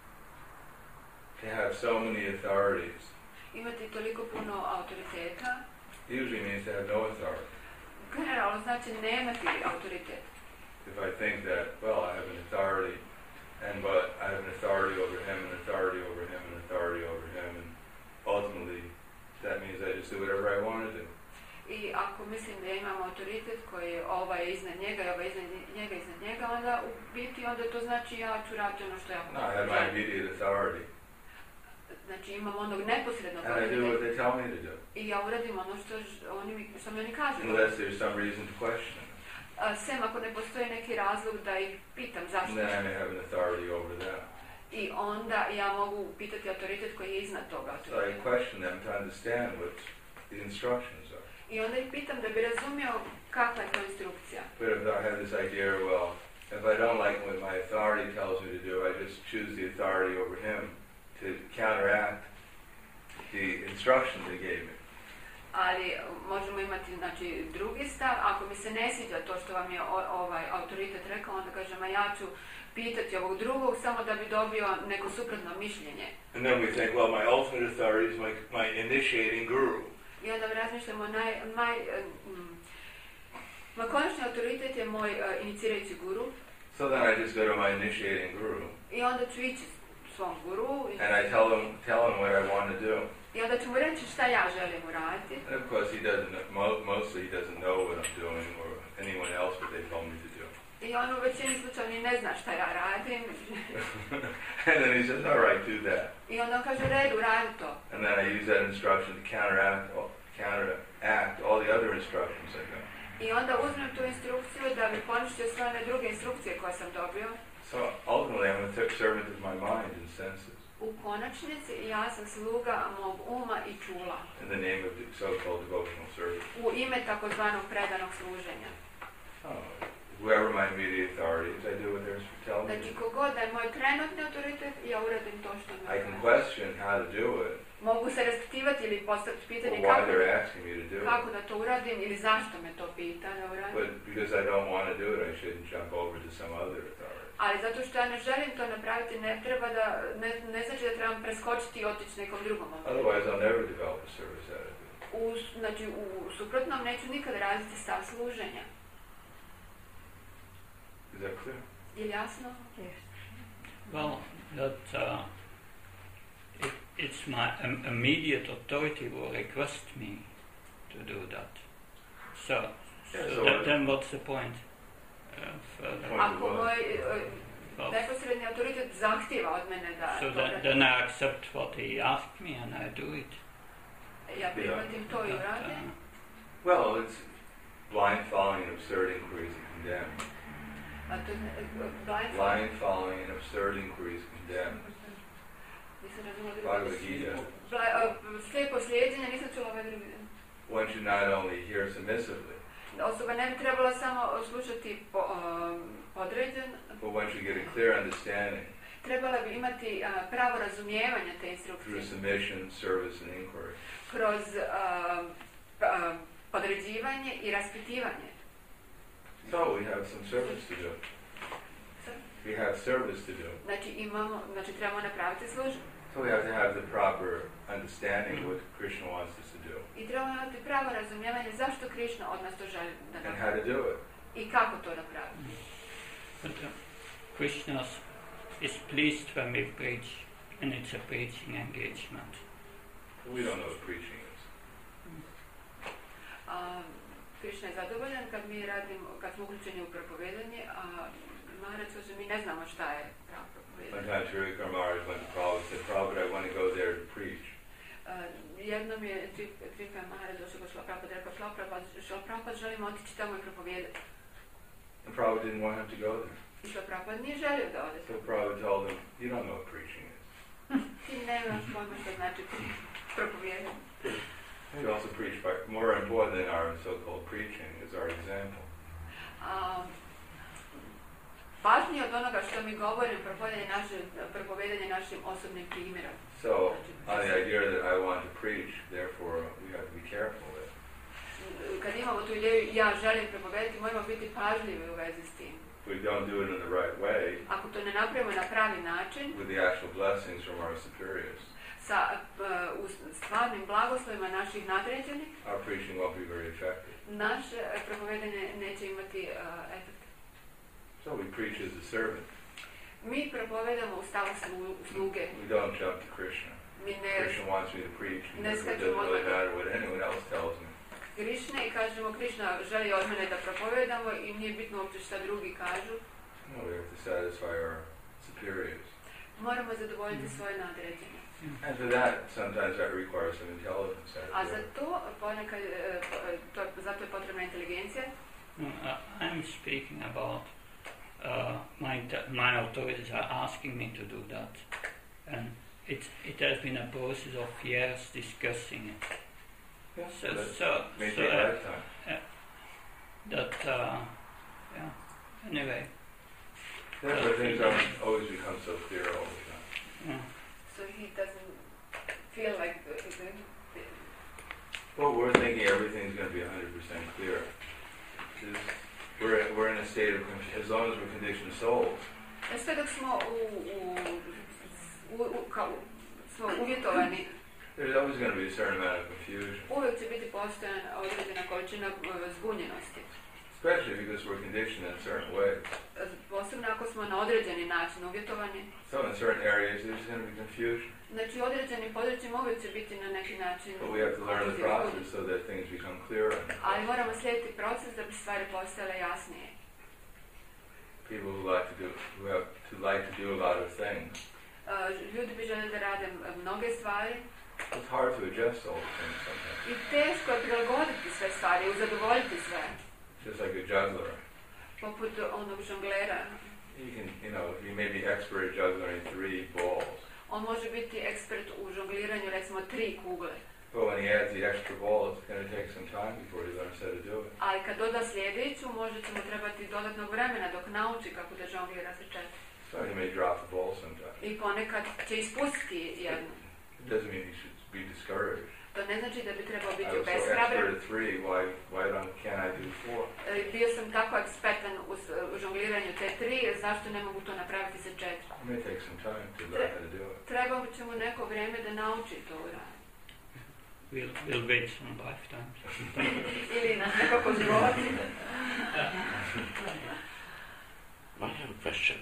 to have so many authorities Imati toliko puno autoriteta, usually means to have no authority. generalno znači nemati autoritet. If I think that, well, I have an authority, and but I have an authority over him, an authority over him, an authority over him, and ultimately that means I just do whatever I want to do. I ako mislim da imam autoritet koji je ovaj iznad njega i ovaj iznad njega iznad njega, onda u biti onda to znači ja ću raditi ono što ja No, I have my immediate authority, Znači imam onog neposrednog and I do what autoriteta they tell me to do, i ja uradim ono što ž- oni mi, što mi oni kažu. unless there's some reason to question it. A, sem ako ne postoji neki razlog da ih pitam zašto. And then I may have an authority over them. I onda ja mogu pitati autoritet koji je iznad toga So I autoriteta. question them to understand what the instructions are. I onda ih pitam da bi razumio kakva je to instrukcija. But if I have this idea, well, if I don't like what my authority tells me to do, I just choose the authority over him to counteract the instructions they gave me. Ali možemo imati, znači, drugi stav. Ako mi se ne sviđa to što vam je o, ovaj autoritet rekao, onda kažem, a ja ću pitati ovog drugog samo da bi dobio neko suprotno mišljenje. And then we think, well, my ultimate authority is my, my initiating guru. I onda razmišljamo, naj, maj, um, moj konačni autoritet je moj uh, inicirajući guru. So then I just go to my initiating guru. I onda ću ići svom guru. And I tell him, tell him what I want to do. I onda ću mu reći šta ja želim uraditi. And of course he doesn't, mo- mostly he doesn't know what I'm doing or anyone else what they told me to do. I on u većini slučaja ni ne zna šta ja radim. And then he says, all right, do that. I onda on kaže, redu, radi to. And then I use that instruction to counteract all, counteract all the other instructions I got. I onda uzmem tu instrukciju da bi poništio sve one druge instrukcije koje sam dobio. So ultimately I'm a th- servant of my mind and senses. U konačnici ja sam sluga mog uma i čula. In the name of the so-called devotional service. U ime takozvanog predanog služenja. Oh, whoever my immediate authority is, I do what they're telling me. Znači, kogod da je moj trenutni autoritet, ja uradim to što mi I can uradim. question how to do it, Mogu se raspitivati ili postaviti or pitanje why kako, they're asking me to do kako it. da to uradim ili zašto me to pita da uradim. But because I don't want to do it, I shouldn't jump over to some other authority. Ali zato što ja ne želim to napraviti, ne treba da, ne, ne znači da trebam preskočiti i otići nekom drugom. Otherwise, I'll never develop a service attitude. U, znači, u suprotnom neću nikad razviti stav služenja. Is that clear? Je li jasno? Yes. Well, that uh, it, it's my um, immediate authority will request me to do that. So, so, Yeah, so that, what- then what's the point? Uh, further? Point. Ako moj uh, Well, neposredni autoritet zahtjeva od mene da so to that, uradim, then I accept what he asked me and I do it. ja prihvatim to i But, uradim. uh, Well, it's blind following and absurd inquiries and condemn. A to je uh, blind Blind following and absurd inquiries condemn. Nisam razumela Bhagavad drugo. Gita. Bla- uh, Slijepo slijedjenje, nisam čula ovaj drugi. One should not only hear submissively, Osoba ne bi trebala samo slušati po, um, podređen, but one should get a clear understanding trebala bi imati uh, pravo razumijevanje te through instrukcije submission, service, and inquiry. kroz uh, p- uh, podređivanje i raspitivanje. So we have some service to do. We have service to do. Znači, imamo, znači trebamo napraviti službu. So we have to have the proper understanding what Krishna wants us to do I trebamo imati pravo razumijevanje zašto Krišna od nas to želi da and how napravi. to do it. I kako to napraviti. But uh, Krishna is pleased when we preach, and it's a preaching engagement. We don't know what preaching is. A, Krišna je zadovoljan kad mi radimo, kad smo uključeni u propovedanje, a Maharaj kaže mi ne znamo šta je pravo One propovedanje. time Sri Maharaj went to Prabhupada and said, Prabhupada, I want to go there to preach. Uh, jednom je Tripka Maharaj došao kod Šla Prabhupada i rekao Šla Prabhupada, Šla Prabhupada želimo otići tamo i propovijedati. And Prabhupada didn't want him to go there. I Šla Prabhupada nije želio da ode. So Prabhupada told him, you don't know what preaching is. Ti nemaš pojma što znači propovijedati. We also preach by, more important than our so-called preaching is our example. Um, važnije od onoga što mi govorimo, propovedanje, naše, propovedanje našim osobnim primjerom. So on the idea that I want to preach, therefore we have to be careful with. Kad imamo tu ideju ja želim propovedati, moramo biti pažljivi u vezi s tim. If we don't do it in the right way, Ako to ne napravimo na pravi način, with the actual blessings from our superiors, sa uh, u stvarnim blagoslovima naših nadređenih, our preaching won't be very effective. naše propovedanje neće imati uh, efekt. So we preach as a servant. Mi propovedamo u stavu slu, sluge. We don't jump to Krishna. Mi ne Krishna wants me to preach, and Ne therefore it skačemo doesn't really odmah. matter what anyone else tells me. Krišne i kažemo Krišna želi od mene da propovedamo i nije bitno uopće šta drugi kažu. No, we have to satisfy our superiors. Moramo zadovoljiti svoje nadređene. And for that, sometimes that requires some intelligence. I A have za to- to, ponekad, e, to, zato je potrebna inteligencija. No, uh, I'm speaking about uh, my my authorities are asking me to do that, and it it has been a process of years discussing it. Yeah, So that so, may so take a uh, lifetime. that uh, yeah. Anyway, Therefore, things don't always become so clear all the time. yeah. So he doesn't feel like the, the, the, Well, we're thinking everything's going to be one hundred percent clear. This, we're, we're in a state of, con- as long as we're conditioned souls, Jer sve dok smo u, u, u, u, kao, smo uvjetovani, there's always going to be a certain amount of confusion. uvijek će biti postojana određena količina e, zbunjenosti. Especially because we're conditioned in certain ways. E, Posebno ako smo na određeni način uvjetovani. So in certain areas there's going to be confusion. Znači, u određenim područjima uvijek će biti na neki način. But we have to learn the process so that things become clearer. Ali moramo slijediti proces da bi stvari postale jasnije. People who like to do, who have to like to do a lot of things. Uh, ljudi bi žele da rade mnoge stvari. It's hard to adjust all the things sometimes. I teško je prilagoditi sve stvari, uzadovoljiti sve. Just like a juggler. Poput onog žonglera. You can, you know, you may be expert at juggling three balls. On može biti ekspert u žongliranju, recimo, tri kugle. But when he adds the extra ball, it's going to take some time before he learns how to do it. Ali kad doda sljedeću, može će mu trebati dodatnog vremena dok nauči kako da žonglira sa četiri. So he may drop the ball sometimes. I ponekad će ispustiti jednu. It doesn't mean he should be discouraged. To ne znači da bi trebao I biti was so obeshrabren. expert at three, why, why don't, can't I do four? E, Bio sam tako ekspertan u, s- u žongliranju te tri, zašto ne mogu to napraviti sa četiri? It may take some time to learn how to do it. Treba će mu neko vrijeme da nauči to uraditi. We'll, we'll wait some lifetimes. Ili nas nekako životi. I have a question.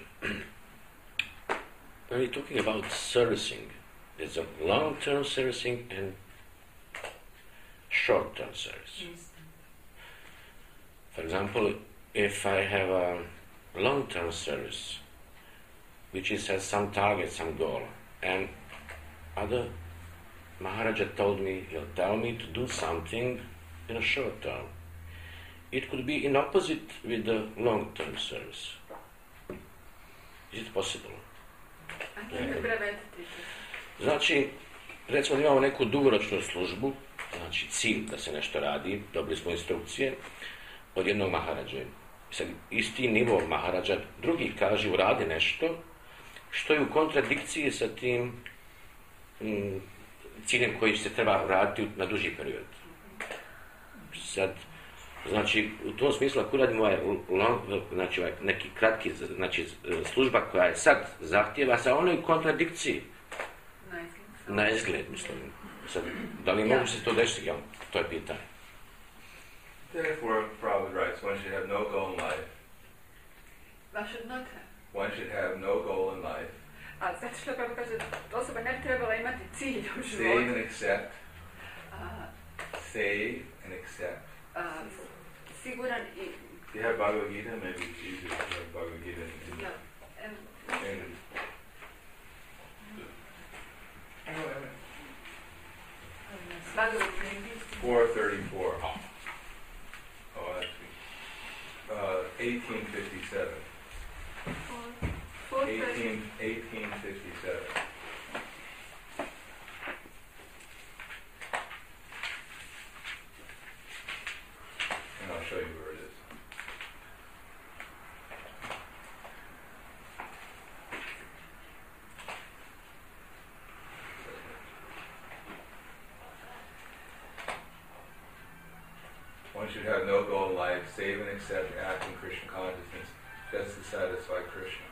When we're talking about servicing, there's a long-term servicing and short-term service. For example, if I have a long-term service, which is has some target, some goal, and other Maharaja told me, he'll tell me to do something in a short term. It could be in opposite with the long-term service. Is it possible? A can you prevent it? Znači, recimo imamo neku dugoročnu službu, znači cilj da se nešto radi, dobili smo instrukcije od jednog Maharađe. Sad, isti nivo Maharađa, drugi kaže uradi nešto što je u kontradikciji sa tim mm, ciljem koji se treba raditi na duži period. Sad, znači, u tom smislu ako uradimo ovaj, long, znači, ovaj neki kratki, znači služba koja je sad zahtjeva, sa onoj kontradikciji. Na izgled, mislim. Sad, da li mogu se to desiti? Ja, to je pitanje. Therefore, Prabhupada writes, one should have no goal in life. One should not have. One should have no goal in life. A zato što kako kaže, osoba ne bi trebala imati cilj u Save životu. and accept. A, Save and accept. a, siguran i... Do you have Bhagavad Gita? Maybe it's easier to have Bhagavad Gita. in- Ja, em, in- Evo, evo. Bhagavad Gita. four thirty-four. Oh, that's uh, eighteen fifty-seven. Four thirty. eighteen, eighteen fifty-seven. And I'll show you where it is. One should have no goal in life, save and accept, act in Krishna consciousness, just to satisfy Krishna.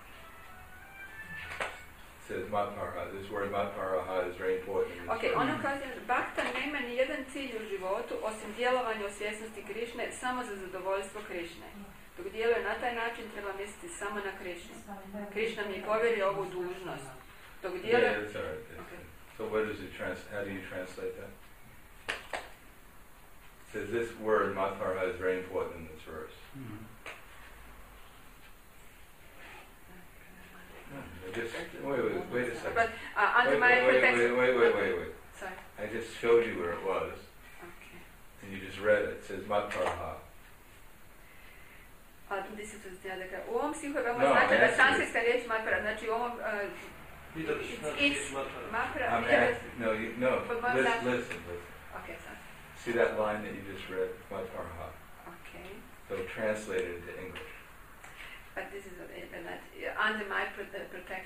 It says Matparaha. This word Matparaha is very important. in this Ok, verse. ono kaže, Bhakta nema ni jedan cilj u životu osim djelovanja u svjesnosti Krišne samo za zadovoljstvo Krišne. Dok djeluje na taj način treba misliti samo na Krišnu. Krišna mi povjerio ovu dužnost. Dok Yeah, djeluje... that's all right. That's Okay. it. So what does it trans? How do you translate that? It says this word Matparaha is very important in this verse. Mm. Just wait, wait, wait a second. But uh, under Wait, my wait, wait, protection... wait, wait, wait, wait. Sorry. I just showed you where it was, Okay. and you just read it. It says Matparaha. A gdje se to zdjela? U ovom stihu je veoma No, značajna actually- sanskritska riječ Matpara. Znači u ovom... Uh, Vidjeli it's, znači it's Matpara. Matpara. I'm yeah, asking, no, you, no, But what's listen, that? listen, listen. Okay, sorry. See that line that you just read, Matparaha? Okay. So translate it into English. But this is uh, uh, that, uh, under my pro- uh, protection.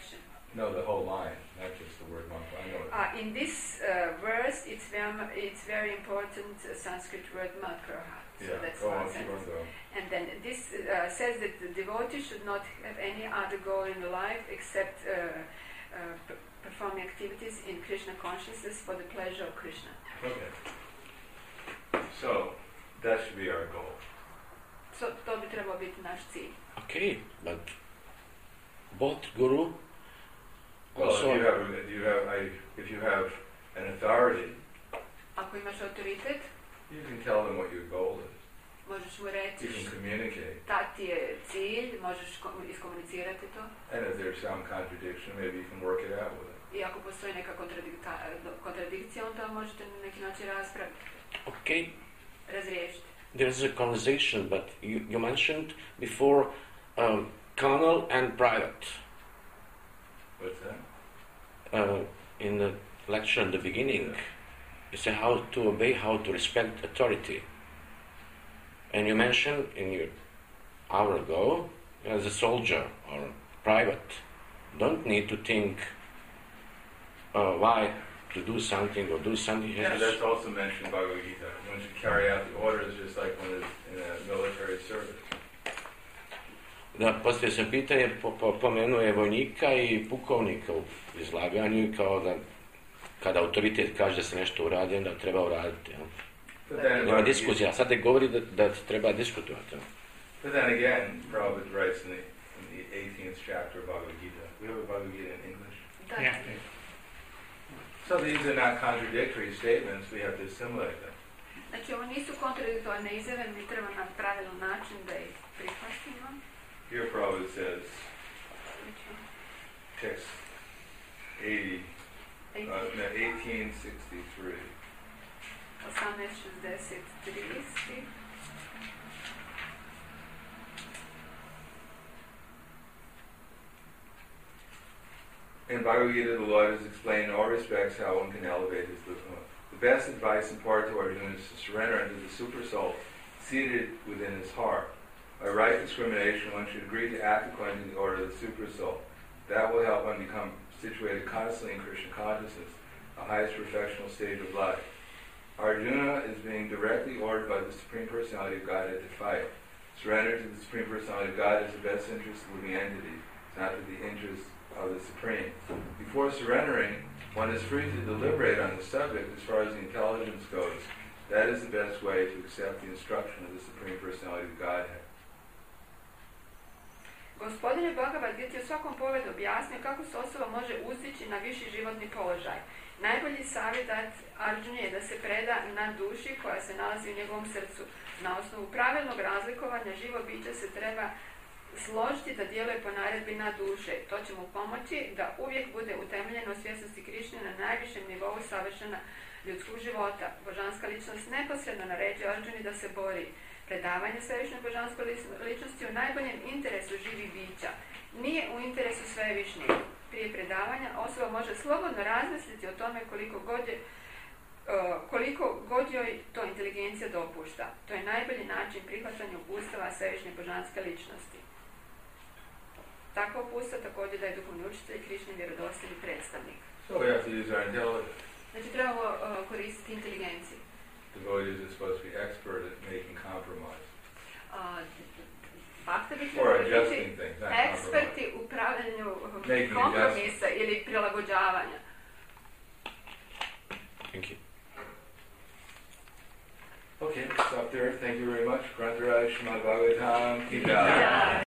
No, the whole line, not just the word monk. I know it. Uh, in this uh, verse, it's very, it's very important uh, Sanskrit word makraha. So Yeah, that's go one on, keep sentence. on going. And then this uh, says that the devotee should not have any other goal in life except uh, uh, p- performing activities in Krishna consciousness for the pleasure of Krishna. Okay. So, that should be our goal. So to bi trebao biti naš cilj. Okay, but both guru Well, also if you have, if you have, I, if you have an authority, Ako imaš autoritet, you can tell them what your goal is. možeš mu You reći can communicate. šta ti je cilj, možeš ko- iskomunicirati to. And if there's some contradiction, maybe you can work it out with them. I ako postoji neka kontradikta- kontradikcija, onda možete na neki način raspraviti, okay. razriješiti. There's a conversation, but you, you mentioned before um, carnal and private. What's that? Uh, in the lecture in the beginning, you say how to obey, how to respect authority. And you mentioned in your hour ago, as a soldier or private, don't need to think uh, why to do something or do something. Yeah, else. that's also mentioned in Bhagavad Gita. One should carry out the orders just like one is in a military service. Da, poslije sam pitanje, po, po, pomenuo je vojnika i pukovnika u izlaganju, kao da kada autoritet kaže da se nešto uradi, onda treba uraditi. Ja. But then, in Nema Bhagavad diskusija, sad ne govori da, da treba diskutovati. Ja. But then again, Prabhupada writes in the, in the eighteenth chapter of Bhagavad Gita. We have a Bhagavad Gita in English. Da, Yeah. So these are not contradictory statements, we have to assimilate them. Znači, ovo nisu kontradiktorne izjave, mi treba na pravilan način da ih prihvatimo. Here Prabhupada says, text eighty, uh, no, eighteen sixty-three. osamnaest šezdeset tri stih. In Bhagavad Gita, the Lord has explained in all respects how one can elevate his Dhamma. The best advice imparted to Arjuna is to surrender unto the super soul seated within his heart. By right discrimination, one should agree to act according to the order of the super soul. That will help one become situated constantly in Krishna consciousness, the highest perfectional stage of life. Arjuna is being directly ordered by the Supreme Personality of Godhead to fight. Surrender to the Supreme Personality of God is the best interest of living entities, not to the interest of the Supreme. Before surrendering, one is free to deliberate on the subject as far as the intelligence goes. That is the best way to accept the instruction of the Supreme Personality of Godhead. Gospodin je Bhagavad Gita u svakom pogledu objasnio kako se osoba može uzdići na viši životni položaj. Najbolji savjet Arjuni je da se preda na duši koja se nalazi u njegovom srcu. Na osnovu pravilnog razlikovanja živo biće se treba složiti da djeluje po naredbi na duše. To će mu pomoći da uvijek bude utemeljeno u svjesnosti Krišne na najvišem nivou savršena ljudskog života. Božanska ličnost neposredno naređuje Arjuni da se bori. Predavanje svevišnjoj božanskoj ličnosti u najboljem interesu živih bića. Nije u interesu svevišnjeg. Prije predavanja osoba može slobodno razmisliti o tome koliko god, je, uh, koliko god joj to inteligencija dopušta. To je najbolji način prihvatanja upustava svevišnje božanske ličnosti. Takva upustva također daje duhovni učitelj Krišni vjerodostojni predstavnik. So we have to use our intelligence. Znači trebamo uh, koristiti inteligenciju. Devotees are supposed to be expert at making compromise. Uh, Bhakta bi Or trebali adjusting biti things, not eksperti u pravljenju Making kompromisa ili prilagođavanja. Thank you. Okay, stop there. Thank you very much. Grantaraj Srimad Bhagavatam Ki Jai.